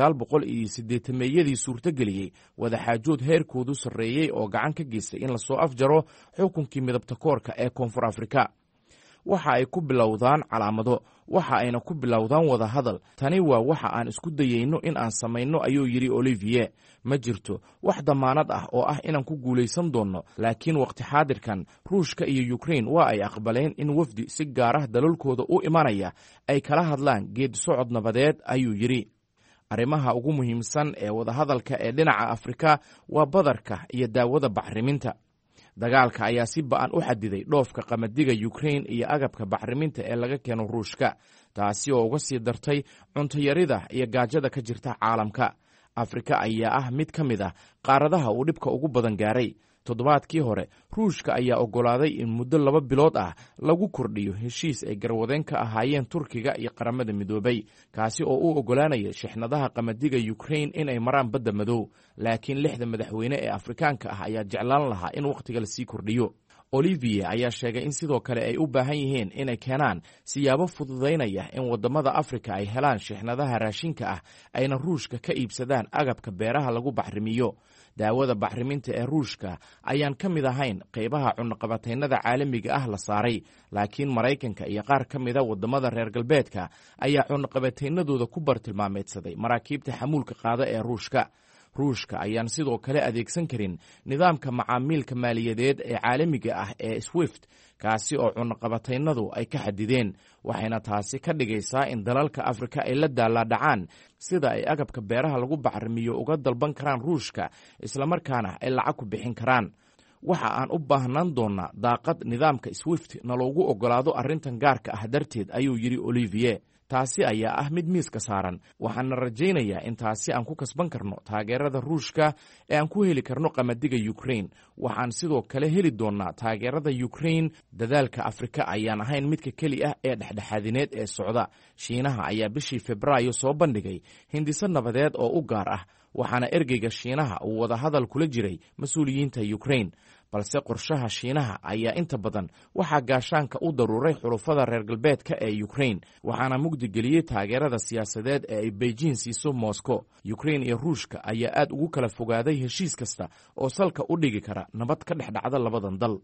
sagaal boqol iyo siddeetameeyadii suurtogeliyey wadaxaajood heerkoodu sarreeyey oo gacan ka geystay in lasoo afjaro xukunkii midabta koorka ee koonfur afrika. waxa ay ku bilowdaan calaamado, waxa ayna ku bilowdaan wada hadal. tani waa waxa aan isku dayeyno in aan samayno, ayuu yidhi Olivier. ma jirto wax damaanad ah oo ah inaan ku guulaysan doonno, laakiin waqti xaadirkan ruushka iyo Ukraine waa ay aqbaleen in wafdi si gaar ah dalalkooda u imanaya ay kala hadlaan geedi socod nabadeed, ayuu yidhi. arrimaha ugu muhiimsan ee wadahadalka ee dhinaca Afrika waa badarka iyo daawada bacriminta. dagaalka ayaa si ba'an u xadiday dhoofka qamadiga Ukraine iyo agabka bacriminta ee laga keeno ruushka, taasi oo uga sii dartay cuntayarida iyo gaajada ka jirta caalamka. Afrika ayaa ah mid ka mid ah qaaradaha uu dhibka ugu badan gaaray. toddobaadkii hore ruushka ayaa oggolaaday in muddo laba bilood ah lagu kordhiyo heshiis ay garwadeen ka ahaayeen Turkiga iyo qaramada midoobay, kaasi oo u oggolaanaya shixnadaha qamadiga Ukraine in ay maraan badda madow. laakiin lixda madaxweyne ee Afrikaanka ah ayaa jeclaan lahaa in waqtiga la sii kordhiyo. Olivier ayaa sheegay in sidoo kale ay u baahan yihiin inay keenaan siyaabo fududaynaya in wadamada Afrika ay helaan shixnadaha raashinka ah ayna ruushka ka iibsadaan agabka beeraha lagu bacrimiyo. daawada bacriminta ee ruushka ayaan ka mid ahayn qaybaha cunaqabataynada caalamiga ah la saaray, laakiin Maraykanka iyo qaar ka mid a wadamada reer galbeedka ayaa cunaqabataynadooda ku bartilmaameedsaday maraakiibta xamuulka qaada ee ruushka. ruushka ayaan sidoo kale adeegsan karin nidaamka macaamiilka maaliyadeed ee caalamiga ah ee Swift, kaasi oo cunaqabataynadu ay ka xadideen, waxayna taasi ka dhigaysaa in dalalka Afrika ay la daalladhacaan sida ay agabka beeraha lagu bacrimiyo uga dalban karaan ruushka, islamarkaana ay lacag ku bixin karaan. waxa aan u baahnaan doonaa daaqad nidaamka Swift na loogu oggolaado arrintan gaarka ah darteed, ayuu yidhi Olivier. taasi ayaa ah mid miiska saaran, waxaana rajaynayaa in taasi aan ku kasban karno taageerada ruushka ee aan ku heli karno qamadiga Ukraine. waxaan sidoo kale heli doonaa taageerada Ukraine. dadaalka Afrika ayaan ahayn midka keli ah ee dhexdhexaadineed ee socda. Shiinaha ayaa bishii Febraayo soo bandhigay hindise nabadeed oo u gaar ah, waxaana ergeyga Shiinaha uu wada hadal kula jiray mas-uuliyiinta Ukraine. balse qorshaha Shiinaha ayaa inta badan waxaa gaashaanka u daruuray xulufada reer galbeedka ee Ukraine, waxaana mugdigeliyey taageerada siyaasadeed ee ay Beijing siiso Moscow. Ukraine iyo ruushka ayaa aad ugu kala fogaaday heshiis kasta oo salka u dhigi kara nabad ka dhex dhacda labadan dal.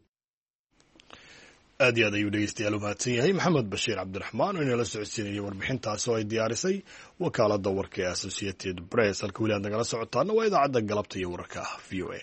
aad iyo aad ayuu dhegeystayaal u mahadsan yahay maxamed bashiir cabdiraxmaan oo inala socodsiinayay warbixintaas oo ay diyaarisay wakaalada warka ee Associated Press. halka weli aad nagala socotaana waa idaacadda galabta iyo wararka V O A.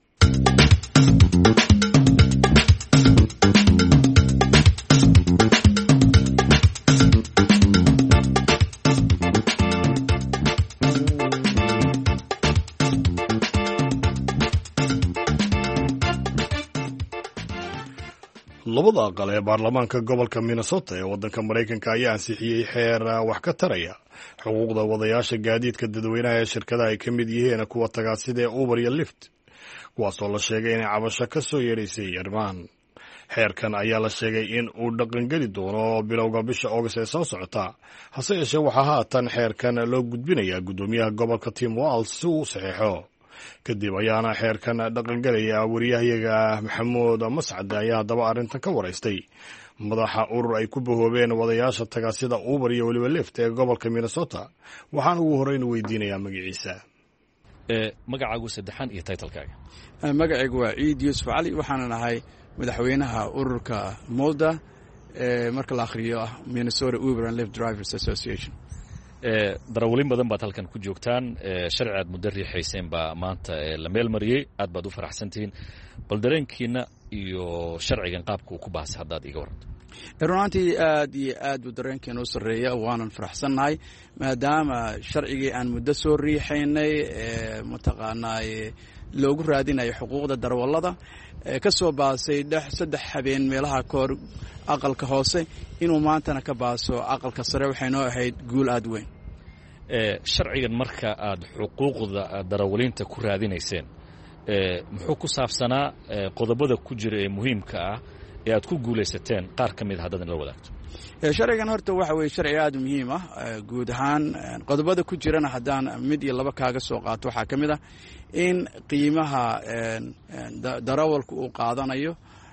labada aqal ee baarlamaanka gobolka Minnesota ee waddanka Maraykanka ayaa ansixiyey xeer wax ka taraya xuquuqda wadayaasha gaadiidka dadweynaha ee shirkadaha ay ka mid yihiin kuwa tagaasida ee Uber iyo Lyft, kuwaasoo la sheegay inay cabasho ka soo yeedhaysay arrimahan. xeerkan ayaa la sheegay in uu dhaqangeli doono bilowga bisha August ee soo socota, hase yeeshee waxaa haatan xeerkan loo gudbinayaa guddoomiyaha gobolka Tim Walz si uu saxeexo. kadib ayaana xeerkan dhaqangelaya. wariyahayaga maxamuud mascad ayaa haddaba arrintan ka waraystay madaxa urur ay ku bahoobeen wadayaasha tagaasida Uber iyo weliba Lyft ee gobolka Minnesota, waxaan ugu horreyn weydiinayaa magaciisa. magacaagu saddexan iyo taytalkaaga. magacaygu waa Ciid Yuusuf Cali, waxaana nahay madaxweynaha ururka Molda ee marka la akhriyo ah Minnesota Uber and Lyft Drivers Association. darawaliin badan baad halkan ku joogtaan, sharci aad muddo riixayseen baa maanta la meel mariyey, aad baad u faraxsantihiin. bal dareenkiina iyo sharcigan qaabka uu ku baahsay haddaad iga waranto. runaantii aad iyo aad buu dareenkeena u sarreeya, waanan faraxsannahay maadaama sharcigii aan muddo soo riixaynay ee mataqaanaa loogu raadinayo xuquuqda darawallada ka soo baasay dhex saddex habeen meelaha koor aqalka hoose inuu maantana ka baaso aqalka sare waxay noo ahayd guul aad weyn. sharcigan marka aad xuquuqda darawaliinta ku raadinayseen muxuu ku saabsanaa qodobada ku jira ee muhiimka ah ee aad ku guulaysateen qaar ka mid ah haddaad la wadaagto. sharcigan horta waxa weeye sharci aad u muhiim ah guud ahaan qodobada ku jirana haddaan mid iyo laba kaaga soo qaato waxaa ka mid ah in qiimaha darawalku uu qaadanayo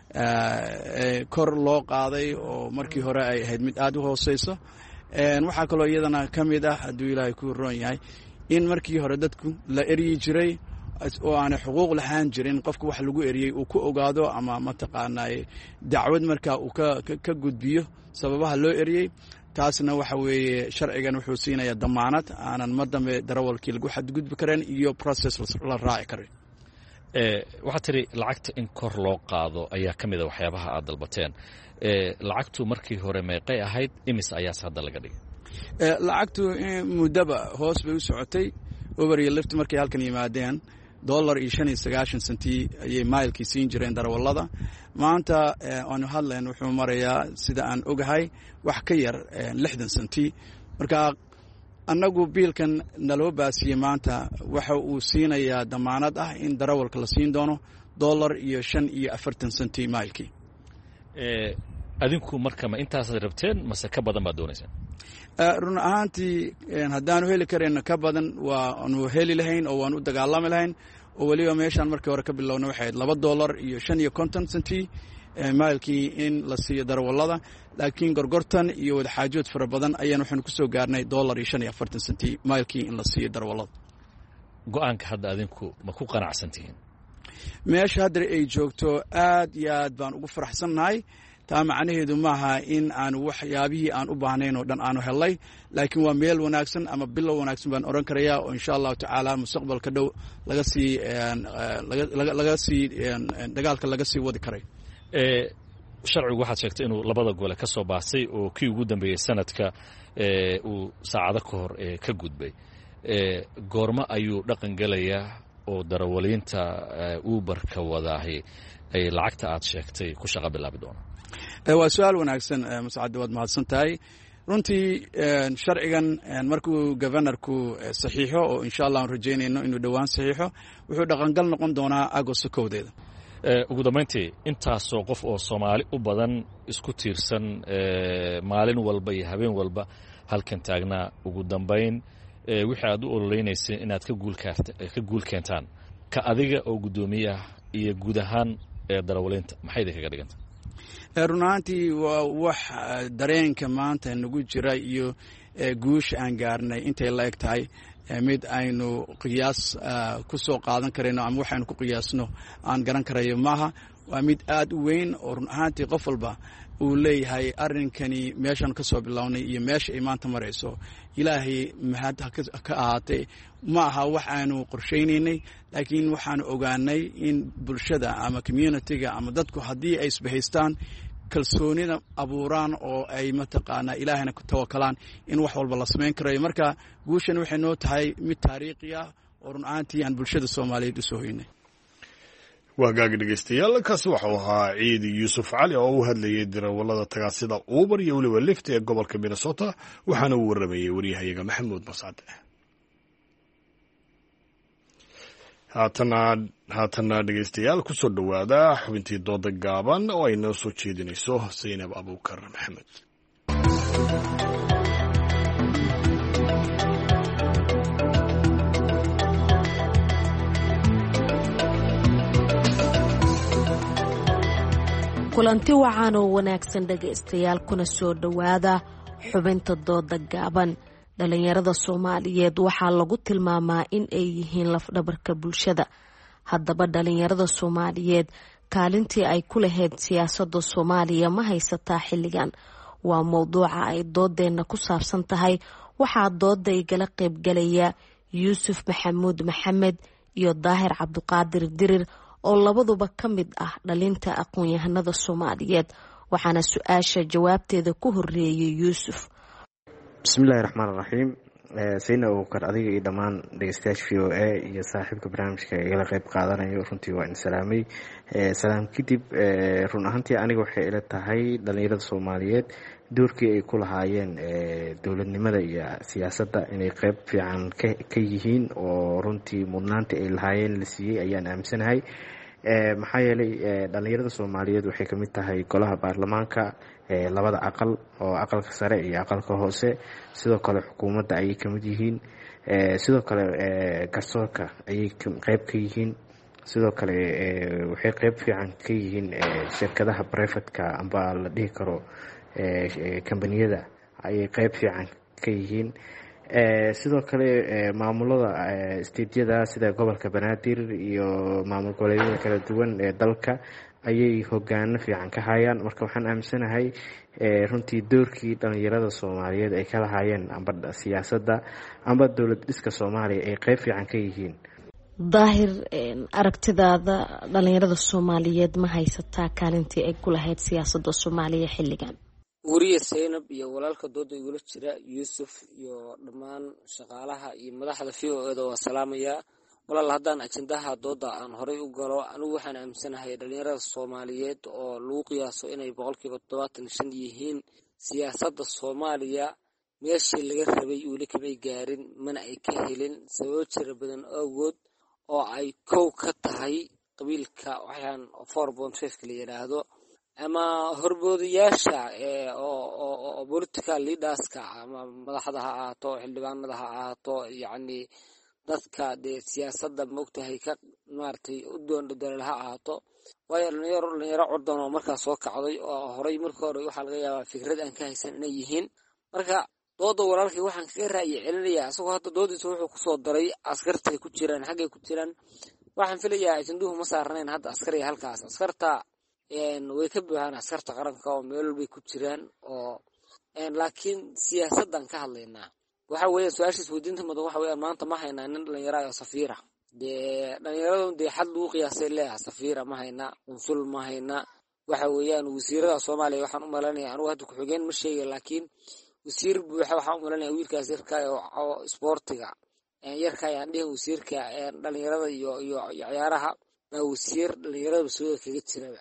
kor loo qaaday oo markii hore ay ahayd mid aad u hooseyso. waxaa kaloo iyadana ka mid ah hadduu ilaahay ku roon yahay in markii hore dadku la eryi jiray oo aanay xuquuq lahaan jirin qofka wax lagu eriyey uu ku ogaado ama mataqaanaa dacwad markaa uu ka gudbiyo sababaha loo eriyey. taasna waxa weeye sharcigan wuxuu siinayaa damaanad aanan mar dambe darawalkii lagu xadgudbi karin iyo process la raaci karin. waxaad tiri lacagta in kor loo qaado ayaa ka mid a waxyaabaha aad dalbateen. lacagtu markii hore meeqay ahayd, imis ayaase hadda laga dhigay? lacagtu muddaba hoos bay u socotay. uber iyo lift markay halkan yimaadeen dollar iyo shan iyo sagaashan senti ayay mailkii siin jireen darawallada. maanta aanu hadlayn wuxuu marayaa sida aan ogahay wax ka yar lixdan senti. marka annagu biilkan naloo baasiyey maanta waxa uu siinayaa damaanad ah in darawalka la siin doono dollar iyo shan iyo afartan senti mailkii. adinku marka ma intaasaad rabteen mase ka badan baad doonaysaan? run ahaantii haddaanu heli karayno ka badan waanu heli lahayn oo waanu u dagaalami lahayn. oo weliba meeshaan markii hore ka bilowna waxay ahayd laba dollar iyo shan iyo konton senti mailkii in la siiyo darawallada. laakiin gorgortan iyo wadaxaajood fara badan ayaan waxaanu ku soo gaarnay dollar iyo shan iyo afartan senti mailkii in la siiyo darawallada. go-aanka hadda adinku ma ku qanacsan tihiin? meesha hadda ay joogto aad iyo aad baan ugu faraxsannahay. taa macnaheedu maaha in aanu waxyaabihii aan u baahnayn oo dhan aanu hellay, laakiin waa meel wanaagsan ama bilow wanaagsan baan oran karayaa oo insha allahu tacaala mustaqbalka dhow laga sii laga sii dagaalka laga sii wadi karay. sharcigu waxaad sheegtay inuu labada gole ka soo baasay oo kii ugu dambeeyey sanadka uu saacado ka hor ka gudbay. goormo ayuu dhaqan gelayaa oo darawaliinta uberka wadaahi ay lacagta aad sheegtay ku shaqo bilaabi doonaan? waa su-aal wanaagsan mascadda, waad mahadsan tahay. runtii sharcigan markuu governorku saxiixo oo insha allah aan rajaynayno inuu dhowaan saxiixo wuxuu dhaqangal noqon doonaa agosto kowdeeda. ugu dambayntii intaasoo qof oo soomaali u badan isku tiirsan maalin walba iyo habeen walba halkan taagnaa, ugu dambayn wixii aad u ololeynayseen inaad ka guul keentaan ka adiga oo guddoomiyaah iyo guud ahaan darawaliinta maxay idin kaga dhiganta? run ahaantii waa wax dareenka maanta nagu jira iyo guusha aan gaarnay intay la eg tahay mid aynu qiyaas ku soo qaadan karayno ama waxaynu ku qiyaasno aan garan karayo maaha. waa mid aad u weyn oo run ahaantii qof walba uu leeyahay arrinkani meeshaan ka soo bilownay iyo meesha ay maanta marayso ilaahay mahad ka ahaatay. ma aha wax aanu qorshaynaynay, laakiin waxaanu ogaanay in bulshada ama communitiga ama dadku haddii ay isbahaystaan kalsoonida abuuraan oo ay mataqaanaa ilaahayna ku tawakalaan in wax walba la samayn karayo. marka guushan waxay noo tahay mid taariikhi ah oo run ahaantii aan bulshada soomaaliyeed u soo hoynay. waa gaagi dhegeystayaal, kaasi waxau ahaa ciidi yuusuf cali oo u hadlayay darawallada tagaasida uber iyo weliba lift ee gobolka minnesota, waxaana uu warramayey waryahayaga maxamuud mascade. haatana dhegeystayaal kusoo dhowaada xubintii dooda gaaban oo ay noo soo jeedinayso zaynab abuukar maxamed. kulanti wacan oo wanaagsan dhegaystayaal, kuna soo dhowaada xubinta dooda gaaban. dhalinyarada soomaaliyeed waxaa lagu tilmaamaa in ay yihiin lafdhabarka bulshada. haddaba dhalinyarada soomaaliyeed kaalintii ay ku lahayd siyaasadda soomaaliya ma haysataa xilligan? waa mowduuca ay doodeenna ku saabsan tahay. waxaa dooda igala qaybgalaya yuusuf maxamuud maxamed iyo daahir cabdiqaadir dirir oo labaduba ka mid ah dhalinta aqoon-yahanada soomaaliyeed. waxaana su-aasha jawaabteeda ku horeeyay yuusuf. bismillahi raxmaan raxiim. sayna abuukar, adiga iyo dhammaan dhegeystayaasha v o a iyo saaxiibka barnaamijka igala qeyb qaadanayo runtii waa in salaamay. salaam kadib, run ahaantii aniga waxay ila tahay dhalinyarada soomaaliyeed doorkii ay ku lahaayeen dowladnimada iyo siyaasadda inay qeyb fiican ka yihiin oo runtii mudnaantii ay lahaayeen la siiyey ayaan aaminsanahay. maxaa yeelay dhalinyarada soomaaliyeed waxay kamid tahay golaha baarlamaanka, labada aqal oo aqalka sare iyo aqalka hoose, sidoo kale xukuumadda ayay kamid yihiin, sidoo kale garsoorka ayay qeyb ka yihiin, sidoo kale waxay qeyb fiican ka yihiin shirkadaha brivatka amba la dhihi karo kambaniyada ayay qeyb fiican ka yihiin. sidoo kale maamulada steedyada sida gobolka banaadir iyo maamul goboleedyada kala duwan ee dalka ayay hogaano fiican ka hayaan. marka waxaan aaminsanahay runtii doorkii dhalinyarada soomaaliyeed ay ka lahaayeen amba siyaasadda amba dowlad dhiska soomaaliya ay qeyb fiican ka yihiin. daahir, aragtidaada dhalinyarada soomaaliyeed ma haysataa kaalintii ay ku lahayd siyaasadda soomaaliya xilligan? weriye Zaynab iyo walaalka dooda igula jira Yuusuf iyo dhammaan shaqaalaha iyo madaxda V O A da waa salaamaya. walaal haddaan ajendaha dooda aan horey u galo, anigu waxaan aaminsanahay dhalinyarada soomaaliyeed oo lagu qiyaaso inay boqolkiiba toddobaatan iyo shan yihiin siyaasadda soomaaliya meeshii laga rabay weli kamay gaarin, mana ay ka helin sababo jira badan awgood oo ay kow ka tahay qabiilka waxaan four point five la yiraahdo ama horboodayaasha ee oo political leaderska ama madaxda ha ahaato xildhibaanada ha ahaato, yacni dadka dee siyaasadda moogtahay ka maartay u doon dhadal ha ahaato. waayo dhalinyaro dhalinyaro curdan oo markaa soo kacday oo horey marka hore waxaa laga yaabaa fikrad aan ka haysan inay yihiin. marka dooda walaalkii waxaan kaga raayi celinayaa isagoo hadda doodiisa wuxuu kusoo daray askartay ku jiraan xaggay ku jiraan. waxaan filayaa ajenduhu ma saarnayn hadda askariga halkaas. askarta way ka buuxaan askarta qaranka oo meel walbay ku jiraan oo laakiin siyaasaddan ka hadlaynaa. waxa weeye su-aashiis weydiinta mudan waxa weeyaan maanta ma haynaa nin dhalinyaro oo safiira. dee dhalinyaradu dee xad lagu qiyaasay leeyahay safiira ma haynaa, qunsul ma haynaa. waxa weeyaan wasiirada soomaaliya waxaan u malaynayaa anigu hadda ku-xigeen ma sheegay, laakiin wasiir buuxa waxaan u malaynayaa wiilkaas yarka oo isboortiga yarka ayaan dhihin wasiirka dhalinyarada iyo iyo ciyaaraha baa wasiir dhalinyarada basooda kaga jiraba.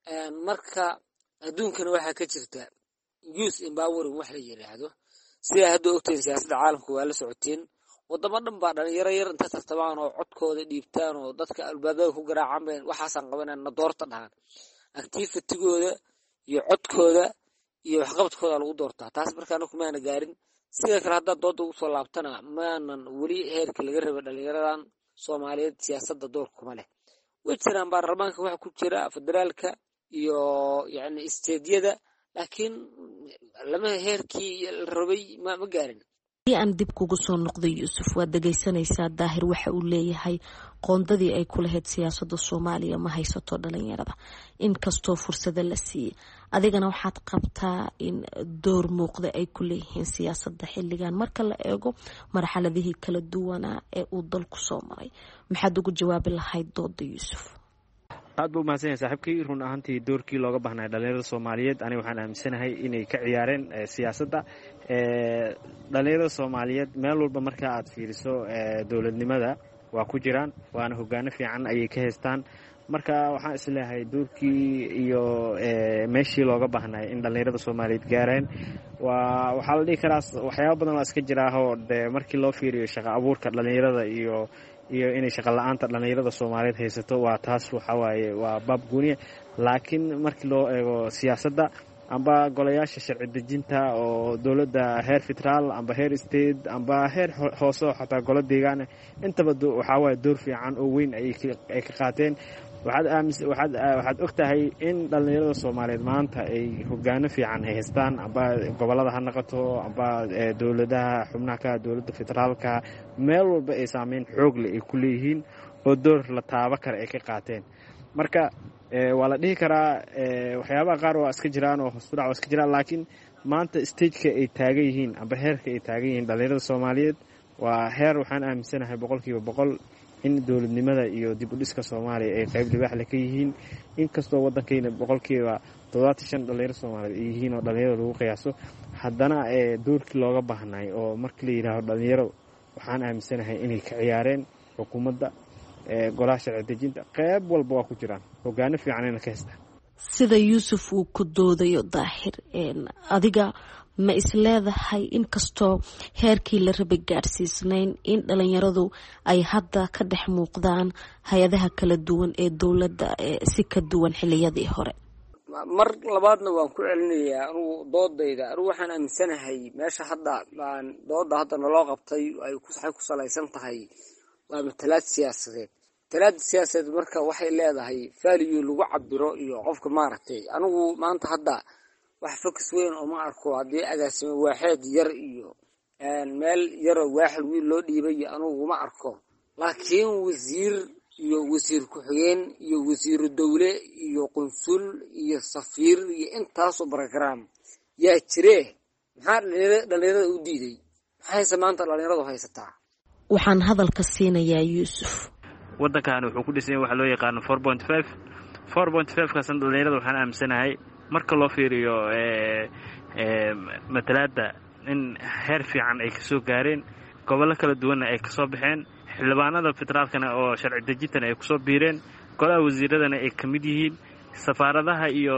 marka adduunkana waxaa ka jirta youth empowering wax la yiraahdo. sidaa hadda ogteen siyaasadda caalamka waa la socoteen, wadamo dhan baa dhalinyaro yar inta tartamaan oo codkooda dhiibtaan oo dadka albaabada ku garaacaan bay waxaasaan qabanayna doorta dhahaan. activitigooda iyo codkooda iyo waxqabadkooda lagu doortaa. taas markaana kumaana gaarin. sidoo kale haddaa dooda ugu soo laabtana maanan weli heerka laga raba dhalinyaradan soomaaliyeed siyaasadda door kuma leh. way jiraan baarlamaanka waxa ku jira federaalka iyo yacni isteedyada, laakiin lama heerkii la rabay ma ma gaarin. haddii aan dib kugu soo noqday Yuusuf, waad dhegaysanaysaa daahir waxa uu leeyahay qoondadii ay ku lahayd siyaasadda soomaaliya ma haysato dhalinyarada inkastoo fursado la siiyey. adigana waxaad qabtaa in door muuqda ay ku leeyihiin siyaasadda xilligan marka la eego marxaladihii kala duwanaa ee uu dalku soo maray. maxaad ugu jawaabi lahayd dooda Yuusuf? aad buu mahadsan yahay saaxiibkii. run ahaantii doorkii looga baahnay dhalinyarada soomaaliyeed aniga waxaan aaminsanahay inay ka ciyaareen siyaasadda. dhalinyarada soomaaliyeed meel walba marka aad fiiriso dowladnimada waa ku jiraan, waana hogaano fiican ayay ka haystaan. marka waxaan isleeyahay doorkii iyo meeshii looga baahnay in dhalinyarada soomaaliyeed gaareen waa waxaa la dhihi karaa waxyaaba badan waa iska jiraahoo de markii loo fiiriyo shaqo abuurka dhalinyarada iyo iyo inay shaqo la-aanta dhalinyarada soomaaliyeed haysato waa taas waxawaaye waa baab gooniya. laakiin markii loo eego siyaasadda amba golayaasha sharci dejinta oo dowladda heer federaal amba heer state amba heer hoose oo xataa golo deegaana intaba waxawaaye door fiican oo weyn ayay ka qaateen. waxaad og tahay in dhalinyarada soomaaliyeed maanta ay hogaano fiican ay haystaan, amba gobolada ha noqoto amba dowladaha xubnaha ka dowladda federaalka, meel walba ay saameyn xoogle ay ku leeyihiin oo door la taabo kale ay ka qaateen. marka waa la dhihi karaa waxyaabaha qaar waa iska jiraan oo hoos u dhac waa iska jiraan, laakiin maanta stageka ay taagan yihiin amba heerka ay taagan yihiin dhalinyarada soomaaliyeed waa heer waxaan aaminsanahay boqolkiiba boqol in dowladnimada iyo dib u dhiska soomaaliya ay qayb libaaxle ka yihiin. inkastoo waddankayna boqolkiiba toddobaatan shan dhalinyaro soomaaliyeed ay yihiin oo dhalinyarada lagu qiyaaso, haddana doorkii looga baahnay oo markii la yidhaaho dhalinyaro waxaan aaminsanahay inay ka ciyaareen xukuumadda, golaha sharci dejinta, qayb walba waa ku jiraan, hogaano fiicanayna ka haystaan. sida Yuusuf uu ku doodayo daahir, adiga ma is leedahay inkastoo heerkii la rabay gaadhsiisnayn in dhalinyaradu ay hadda ka dhex muuqdaan hay-adaha kala duwan ee dowladda si ka duwan xiliyadii hore? mar labaadna waan ku celinayaa anugu doodayda. anugu waxaan aaminsanahay meesha hadda baan dooda hadda naloo qabtay ay waxay ku salaysan tahay waa matalaad siyaasadeed. matalaad siyaasadeed marka waxay leedahay value lagu cabiro iyo qofka maaragtay. anigu maanta hadda wax fokus weyn oo ma arko haddii agaasimo waaxeed yar iyo meel yaroo waaxid wiil loo dhiibay iyo anugu uma arko laakiin wasiir iyo wasiir ku-xigeen iyo wasiiru dawle iyo qunsul iyo safiir iyo intaasoo program yaa jire maxaa dhalinyarada u diiday maxayse maanta dhalinyaradu haysataa waxaan hadalka siinayaa yuusuf waddankan wuxuu ku dhisan yahay waxa loo yaqaano four point five four point five kaasna dhalinyarada waxaan aaminsanahay marka loo fiiriyo matalaadda in heer fiican ay kasoo gaareen gobollo kala duwanna ay kasoo baxeen xildhibaanada federaalkana oo sharci dejintana ay kusoo biireen golaha wasiiradana ay ka mid yihiin safaaradaha iyo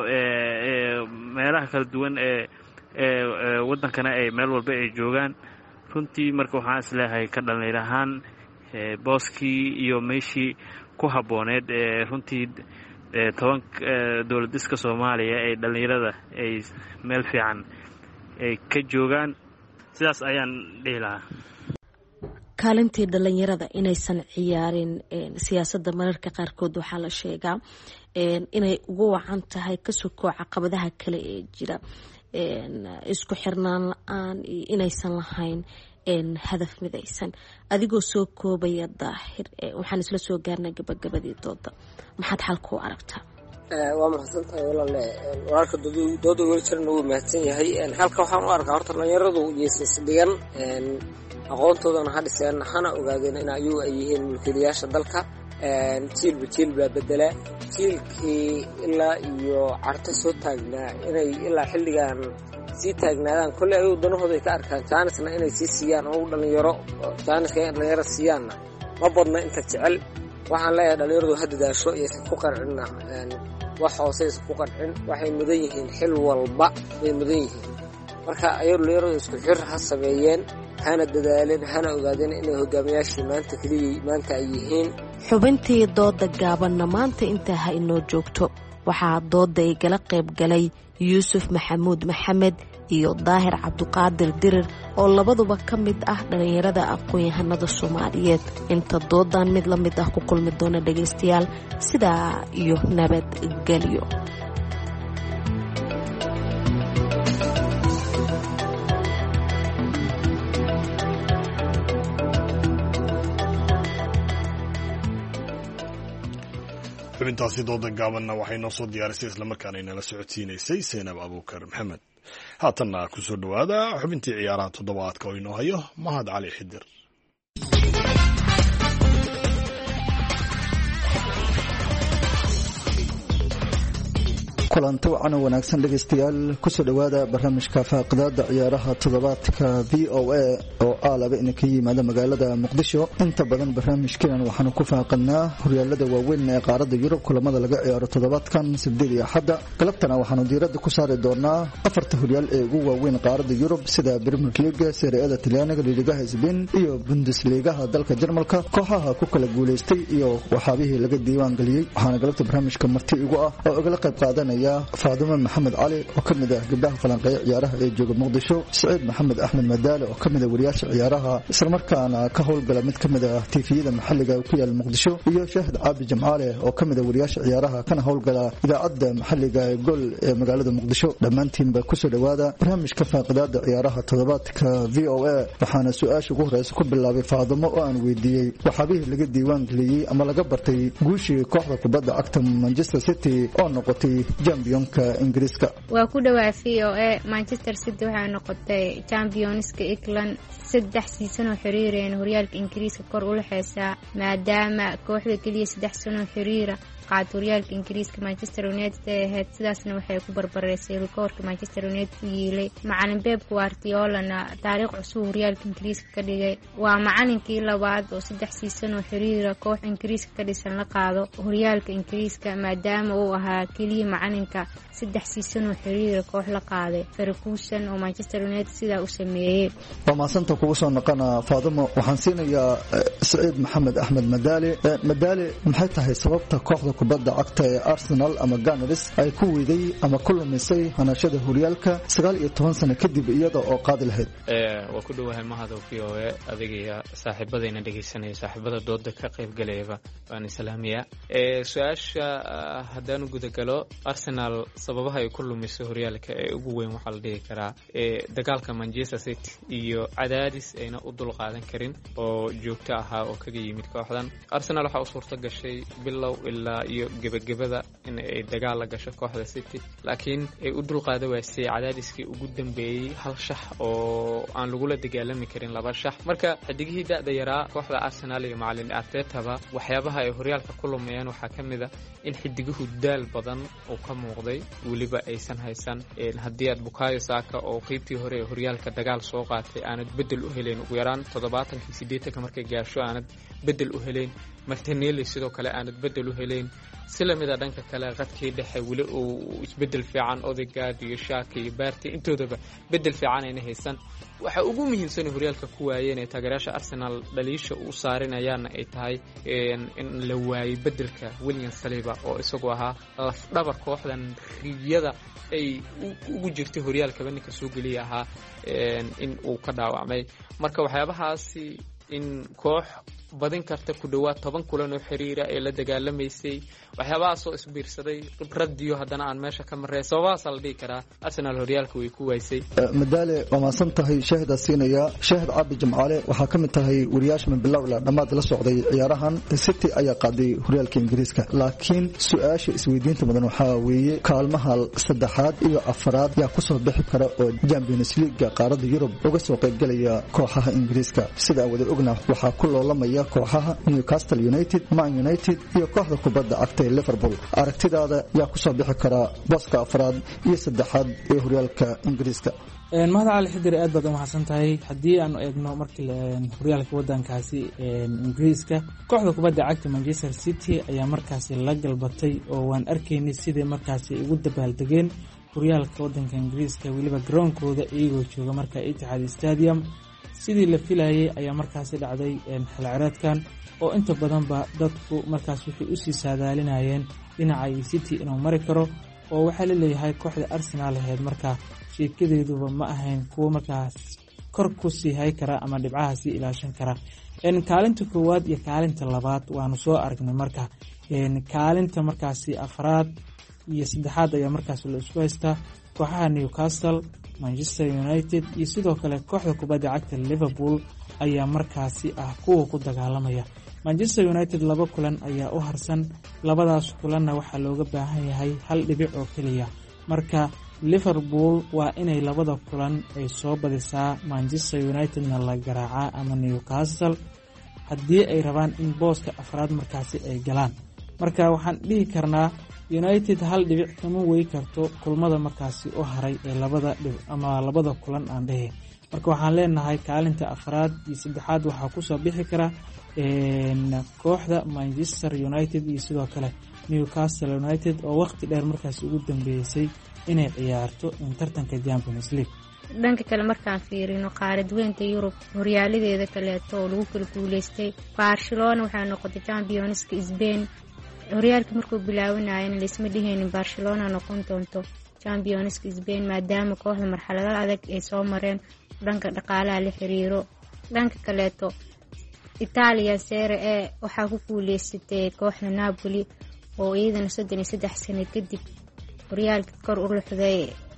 meelaha kala duwan ee waddankana ay meel walba ay joogaan runtii marka waxaan isleeyahay ka dhallinyar ahaan booskii iyo meeshii ku habbooneed ee runtii toban dowladiska soomaaliya ee dhallinyarada ay meel fiican ay ka joogaan sidaas ayaan dhihi lahaa kaalintii dhalinyarada inaysan ciyaarin siyaasadda mararka qaarkood waxaa la sheegaa inay ugu wacan tahay ka sokoo caqabadaha kale ee jira isku xirnaan la-aan iyo inaysan lahayn hadaf midaysan adigoo soo koobaya daahir waxaan isla soo gaarnay gabagabadii dooda maxaad xalka u aragtaa waa mahadsan tahay walaale walaalka dooda weli jirana wuu mahadsan yahay halka waxaan u arkaa horta dhalinyaradu yeesas dhigan aqoontoodana ha dhiseen hana ogaadeen in ayagu ay yihiin mulkiilayaasha dalka jiilba jiil baa bedela jiilkii ilaa iyo carto soo taagnaa inay ilaa xilligan sii taagnaadaan kolley ayagu danahooda ay ka arkaan jaanisna inay sii siiyaan oo dhalinyaro jaaniska in dhalinyaro siiyaanna ma badna inta jecel waxaan leeyahay dhalinyaradu ha dadaasho iyaysan ku qancina wax hoose aysan ku qancin waxay mudan yihiin xil walba bay mudan yihiin marka ayagu dhalinyaradu isku xir ha sameeyeen hana dadaaleen hana ogaadeen inay hogaamiyaashii maanta keliya maanta ay yihiin xubintii dooda gaabanna maanta intaa ha inoo joogto waxaa dooda igala qayb galay yuusuf maxamuud maxamed iyo daahir cabduqaadir dirir oo labaduba ka mid ah dhalinyarada aqoon-yahanada soomaaliyeed inta doodan mid la mid ah ku kulmi doona dhagaystayaal sidaa iyo nabadgelyo xubintaasi dooda gaabanna waxay noo soo diyaarisay islamarkaana inala socodsiinaysay seenab abuukar maxamed haatanna ku soo dhowaada xubintii ciyaaraha toddobaadka oo inoo hayo mahad cali xidir kulanti wacan oo wanaagsan dhegaystayaal kusoo dhowaada barnaamijka faaqidaada ciyaaraha toddobaadka v o a oo aalaba ina ka yimaada magaalada muqdisho inta badan barnaamijkeenan waxaanu ku faaqadnaa horyaalada waaweyn ee qaaradda yurub kulamada laga ciyaaro toddobaadkan sabdid iyo axadda galabtana waxaanu diiradda ku saari doonaa afarta horyaal ee ugu waaweyn qaaradda yurub sida premier leaga sereada talyaaniga liigaha sbain iyo bundesligaha dalka jarmalka kooxaha ku kala guulaystay iyo waxaabihii laga diiwaan geliyey waxaana galabta barnaamijka marti igu ah oo igala qayb qaadanaya faadumo maxamed cali oo ka mid ah gabdhaha falanqeeya ciyaaraha ee jooga muqdisho saciid maxamed axmed madaale oo ka mid ah wariyaasha ciyaaraha islamarkaana ka howlgala mid ka mid ah tiifiyada maxalliga ku yaala muqdisho iyo shaahid caabi jamcaale oo ka mid ah wariyaasha ciyaaraha kana howlgala idaacadda maxalliga ee gol ee magaalada muqdisho dhammaantiinba kusoo dhowaada barnaamijka faaqidaada ciyaaraha toddobaadka v o a waxaana su-aasha ugu horeysa ku bilaabay faadumo oo aan weydiiyey waxaabihii laga diiwaan geliyey ama laga bartay guushii kooxda kubadda cagta manchester city oo noqotay waa ku dhawaa v o a manchester city waxay noqotay championska england saddex siisanoo xiriireen horyaalka ingiriiska kor u lexeysaa maadaama kooxda keliya saddex sanoo xiriira qaad horyaalka ingiriiska manchester united ay ahayd sidaasna waxay ku barbareysay rikoorka manchester united ku yiilay macalin Pep Guardiolana taariikh cusub horyaalka ingiriiska ka dhigay waa macalinkii labaad oo saddex siisanoo xiriira koox ingiriiska ka dhisan la qaado horyaalka ingiriiska maadaama uu ahaa keliya macalinka saddex siisanoo xiriira koox la qaaday Ferguson oo manchester united sidaa u sameeyey waa maasanta kugu soo noqona Faadumo waxaan siinayaa Saciid Maxamed Axmed Madaale Madaale maxay tahay sababta kooxda kubadda cagta ee Arsenal ama Gunners ay ku weyday ama ku lumisay hanashada horyaalka sagaal iyo toban sano kadib iyada oo qaadi lahayd. ee waa ku dhawahay mahad oo V O A adiga saaxiibadayna dhageysanaya saaxiibada dooda ka qayb galayba waan islaamiya. ee su'aasha haddaan guda galo Arsenal sababaha ay ku lumisay horyaalka ee ugu weyn waxa la dhihi karaa ee dagaalka Manchester City iyo cadaadis ayna u dul qaadan karin oo joogto ah oo kaga yimid kooxdan. Arsenal waxa uu suurta gashay bilow ilaa iyo gabagabada in ay dagaal la gasho kooxda City laakiin ay u dul qaaday waasay cadaadiskii ugu dambeeyay hal shax oo aan lagu la dagaalami karin laba shax. marka xidigihii da'da yaraa kooxda Arsenal iyo macallin Arteta waxyaabaha ay horyaalka ku lumiyeen waxa kamid ah in xidiguhu daal badan oo ka muuqday waliba aysan haysan in haddii aad Bukayo Saka oo qaybtii hore ee horyaalka dagaal soo qaatay aanad bedel u heleen ugu yaraan toddobaatan iyo siddeetan markay gaasho aanad bedel u heleen. Martinelli sidoo kale aanad bedel u heleen. silamida dhanka kale qadkii dhexe wali uu isbedel fiican Odegaard iyo Shaka iyo Partey intoodaba bedel fiican ay haysan. waxa ugu muhiimsan horyaalka ku waayeen ee taageerayaasha Arsenal dhaliisha u saarinayaan ay tahay in la waayay bedelka William Saliba oo isagoo ahaa laf dhabar kooxdan riyada ay ugu jirtay horyaalka banka soo galiya ahaa in uu ka dhaawacmay. marka waxyaabahaasi in koox badin karta ku dhawaad toban kulan oo xiriira ee la dagaalamaysay waxyaabaha soo isbiirsaday khibradiyo haddana aan meesha ka maray sababaas la dhigi karaa Arsenal horyaalka way ku waysay. madaale wamaasan tahay shaahida siinaya shaahid Cabdi Jimcaale waxa ka mid tahay wariyaasha min bilow ilaa dhamaad la socday ciyaarahan City ayaa qaaday horyaalka Ingiriiska laakiin su'aasha isweydiinta mudan waxa weeye kaalmaha saddexaad iyo afraad yaa ku soo bixi kara oo Champions League qaaradda Yurub uga soo qayb galaya kooxaha Ingiriiska sida wada ogna waxa ku loolamaya kooxaha Newcastle United, Man United iyo kooxda kubadda cagta Liverpool. aragtidaada yaa ku soo bixi kara booska afraad iyo saddexaad ee horyaalka Ingiriiska. een mahad cali xidri aad baad u mahadsan tahay. haddii aanu eegno markii horyaalka wadankaasi Ingiriiska kooxda kubadda cagta Manchester City ayaa markaasi la galbatay oo waan arkaynay sidii markaasi ugu dabaaldegeen horyaalka wadanka Ingiriiska waliba garoonkooda iyagoo jooga marka Etihad Stadium. sidii la filayay ayaa markaasi dhacday xil ciyaareedkan oo inta badan ba dadku markaas waxay u sii saadaalinayeen dhinaca City inuu mari karo oo waxa la leeyahay kooxda Arsenal ahayd marka sheekadeeduba ma ahayn kuwa markaas kor ku sii hay kara ama dhibcaha sii ilaashan kara. in kaalinta koowaad iyo kaalinta labaad waanu soo aragnay marka in kaalinta markaasi afraad iyo saddexaad ayaa markaas la isku haystaa kooxaha Newcastle, Manchester United iyo sidoo kale kooxda kubadda cagta Liverpool ayaa markaasi ah kuwa ku dagaalamaya. Manchester United laba kulan ayaa u harsan labadaas kulanna waxa looga baahan yahay hal dhibic oo kaliya. marka Liverpool waa inay labada kulan ay soo badisaa Manchester United-na la garaaca ama Newcastle haddii ay rabaan in booska afraad markaasi ay galaan. marka waxaan dhihi karnaa United hal dhibic kama way karto kulmada markaasi oo haray ee labada dhib ama labada kulan aan dhahay. marka waxaan leenahay kaalinta afraad iyo saddexaad waxa ku soo bixi kara een kooxda Manchester United iyo sidoo kale Newcastle United oo waqti dheer markaasi ugu dambeysay inay ciyaarto in tartanka Champions League. dhanka kale markaan fiirino qaarad weynta Yurub horyaaladeeda kale oo lagu kala guuleystay Barcelona waxay noqotay championska Spain. horyaalka markuu bilaabanayay la isma dhiheen Barcelona noqon doonto championska Spain maadaama kooxda marxaladaha adag ay soo mareen dhanka dhaqaalaha la xiriiro. dhanka kale to Italia Serie A waxa ku guuleysatay kooxda Napoli oo iyadana soddon iyo saddex sano kadib horyaalka kor u ruxday.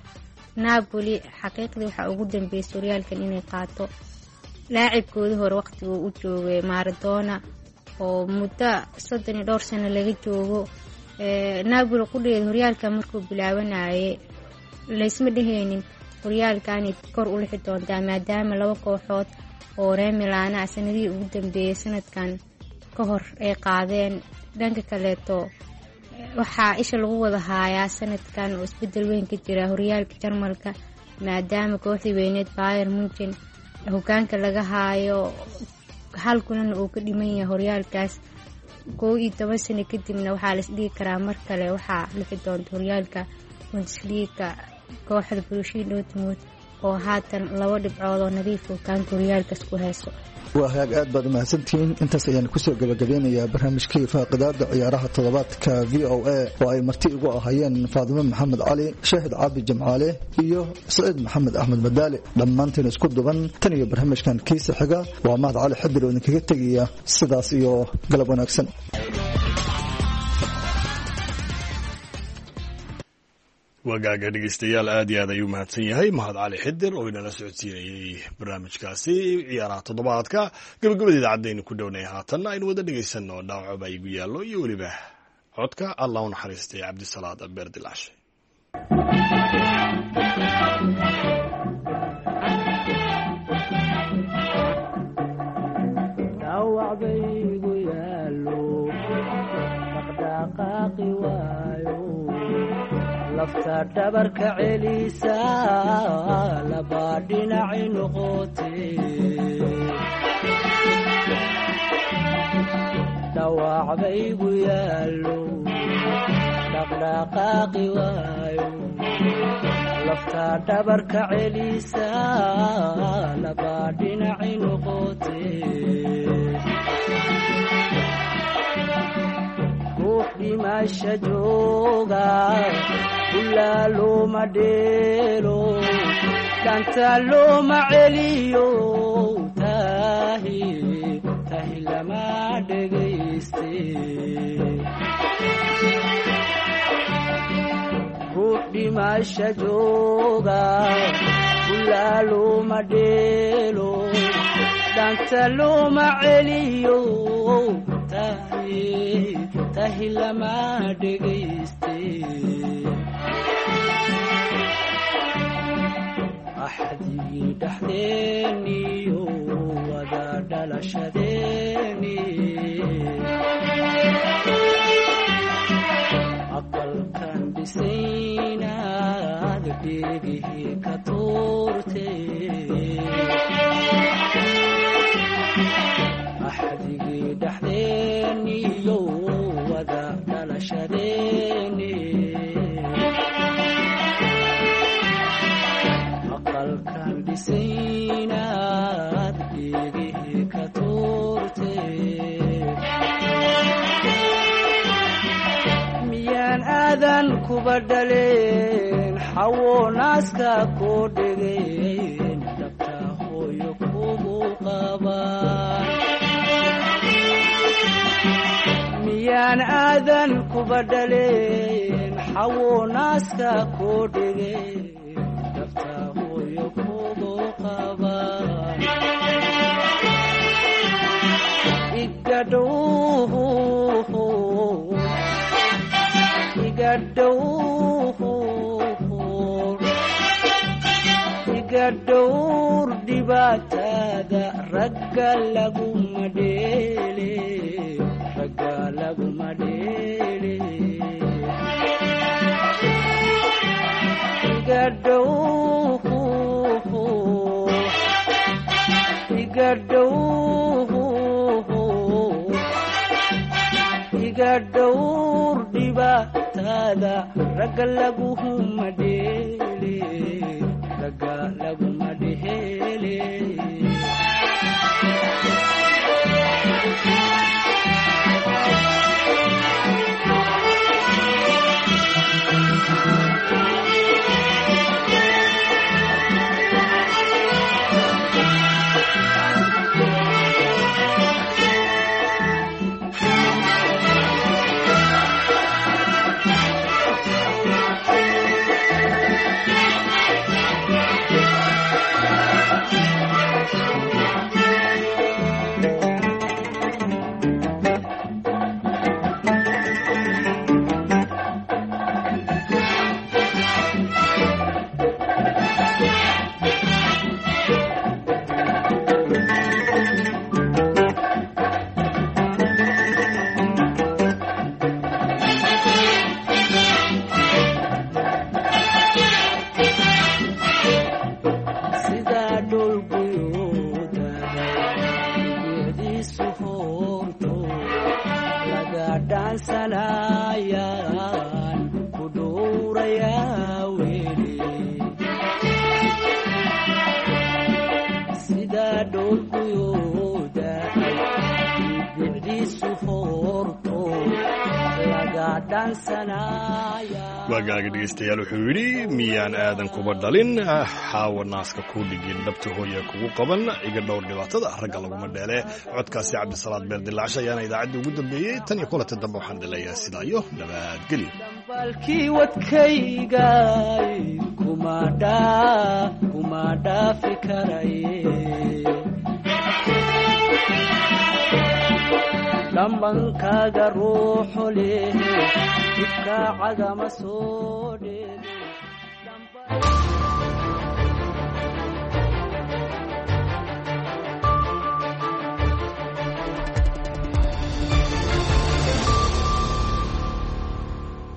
Napoli xaqiiqdii waxa ugu dambeysay horyaalkan inay qaato laacibkooda hore waqtiga uu joogay Maradona oo muddo soddon iyo dhowr sano laga joogo. ee Napoli ku dheed horyaalka markuu bilaabanayay la isma dhiheenin horyaalkan kor u lixi doontaa maadaama laba kooxood oo Real Milan sanadii ugu dambeeyay sanadkan ka hor ay qaadeen. dhanka kale to waxaa isha lagu wada haayaa sanadkan oo isbedel weyn ka jira horyaalka Jarmalka maadaama kooxdii weyneed Bayern Munchen hoggaanka laga haayo hal kulan uu ka dhiman yahay horyaalkaas kow iyo toban sano kadibna waxaa la isdhigi karaa mar kale waxaa lixi doonta horyaalka Bundesliga kooxda Borussia Dortmund oo haatan laba dhibcood oo nadiif hogaanka horyaalkaas ku hayso. waa hagaag aad baad umahadsantihiin. intaas ayaan kusoo gabagabeynayaa barnaamijkii faaqidaada ciyaaraha toddobaadka v o a oo ay marti igu ahayeen faadimo maxamed cali, shaahid caabi jamcaale iyo saciid maxamed axmed madaale. dhammaantiin isku duban tan iyo barnaamijkan kiisa xiga waa mahad cali xadir oo idinkaga tegaya sidaas iyo galab wanaagsan. wagaaga dhegeystayaal aad iyo aad ayuu mahadsan yahay mahad cali xidir oo inala socodsiinayey barnaamijkaasi ciyaaraha toddobaadka. gabagabada idaacadaynu ku dhownay haatanna aynu wada dhegaysano dhaawacoba igu yaallo iyo weliba codka allah u naxariistay cabdisalaad beerdilaashe. lafta dhabarka celisa laba dhinaci noqotay dhawac baygu yaallo dhaqdhaqaaqi waayo lafta dhabarka celisa laba dhinaci noqotay ruux dhimasha jooga ilaa looma dheelo dhanta looma celiyo tahi tahi lama dhegayste ruux dhimasha jooga ilaa looma dheelo dhanta looma celiyo tahi tahi lama dhegayste axdigii dhexdeeniyo wada dhalashadeeni aqalkan dhisaynaad dheegihii ka tuurtay axdigii dhexdeeniyo wada dhalashadeeni aqalkan dhisaynaad dheegihii ka tuurtay miyaan aadan kuba dhaleen xawo naaska koo dhegeen dhabta hooyo kugu qabaan miyaan aadan kuba dhaleen xawo naaska koo dhegeen iga dhowr dhibaatada ragga laguma dheele ragga laguma dheele iga dhowr iga dhowr iga dhowr dhibaatada ragga laguma dheele ragga laguma dheele dhayooda bicdiisu hoorto laga dhansanaya. waagaaga dhegeystayaal wuxuu yidhi miyaan aadan kuba dhalin xaawa naaska kuu dhigin dhabta hooya kugu qaban iga dhowr dhibaatada ragga laguma dheele. codkaasi cabdisalaad beer dilaacsha ayaana idaacaddii ugu dambeeyey tan iyo kulanta dambe waxaan dhilayaa sidaa iyo nabadgelyo. dambalkii wadkaygay kuma dhaa kuma dhaafi karaye dhambankaaga ruuxu leh dibkaacagama soo dheege.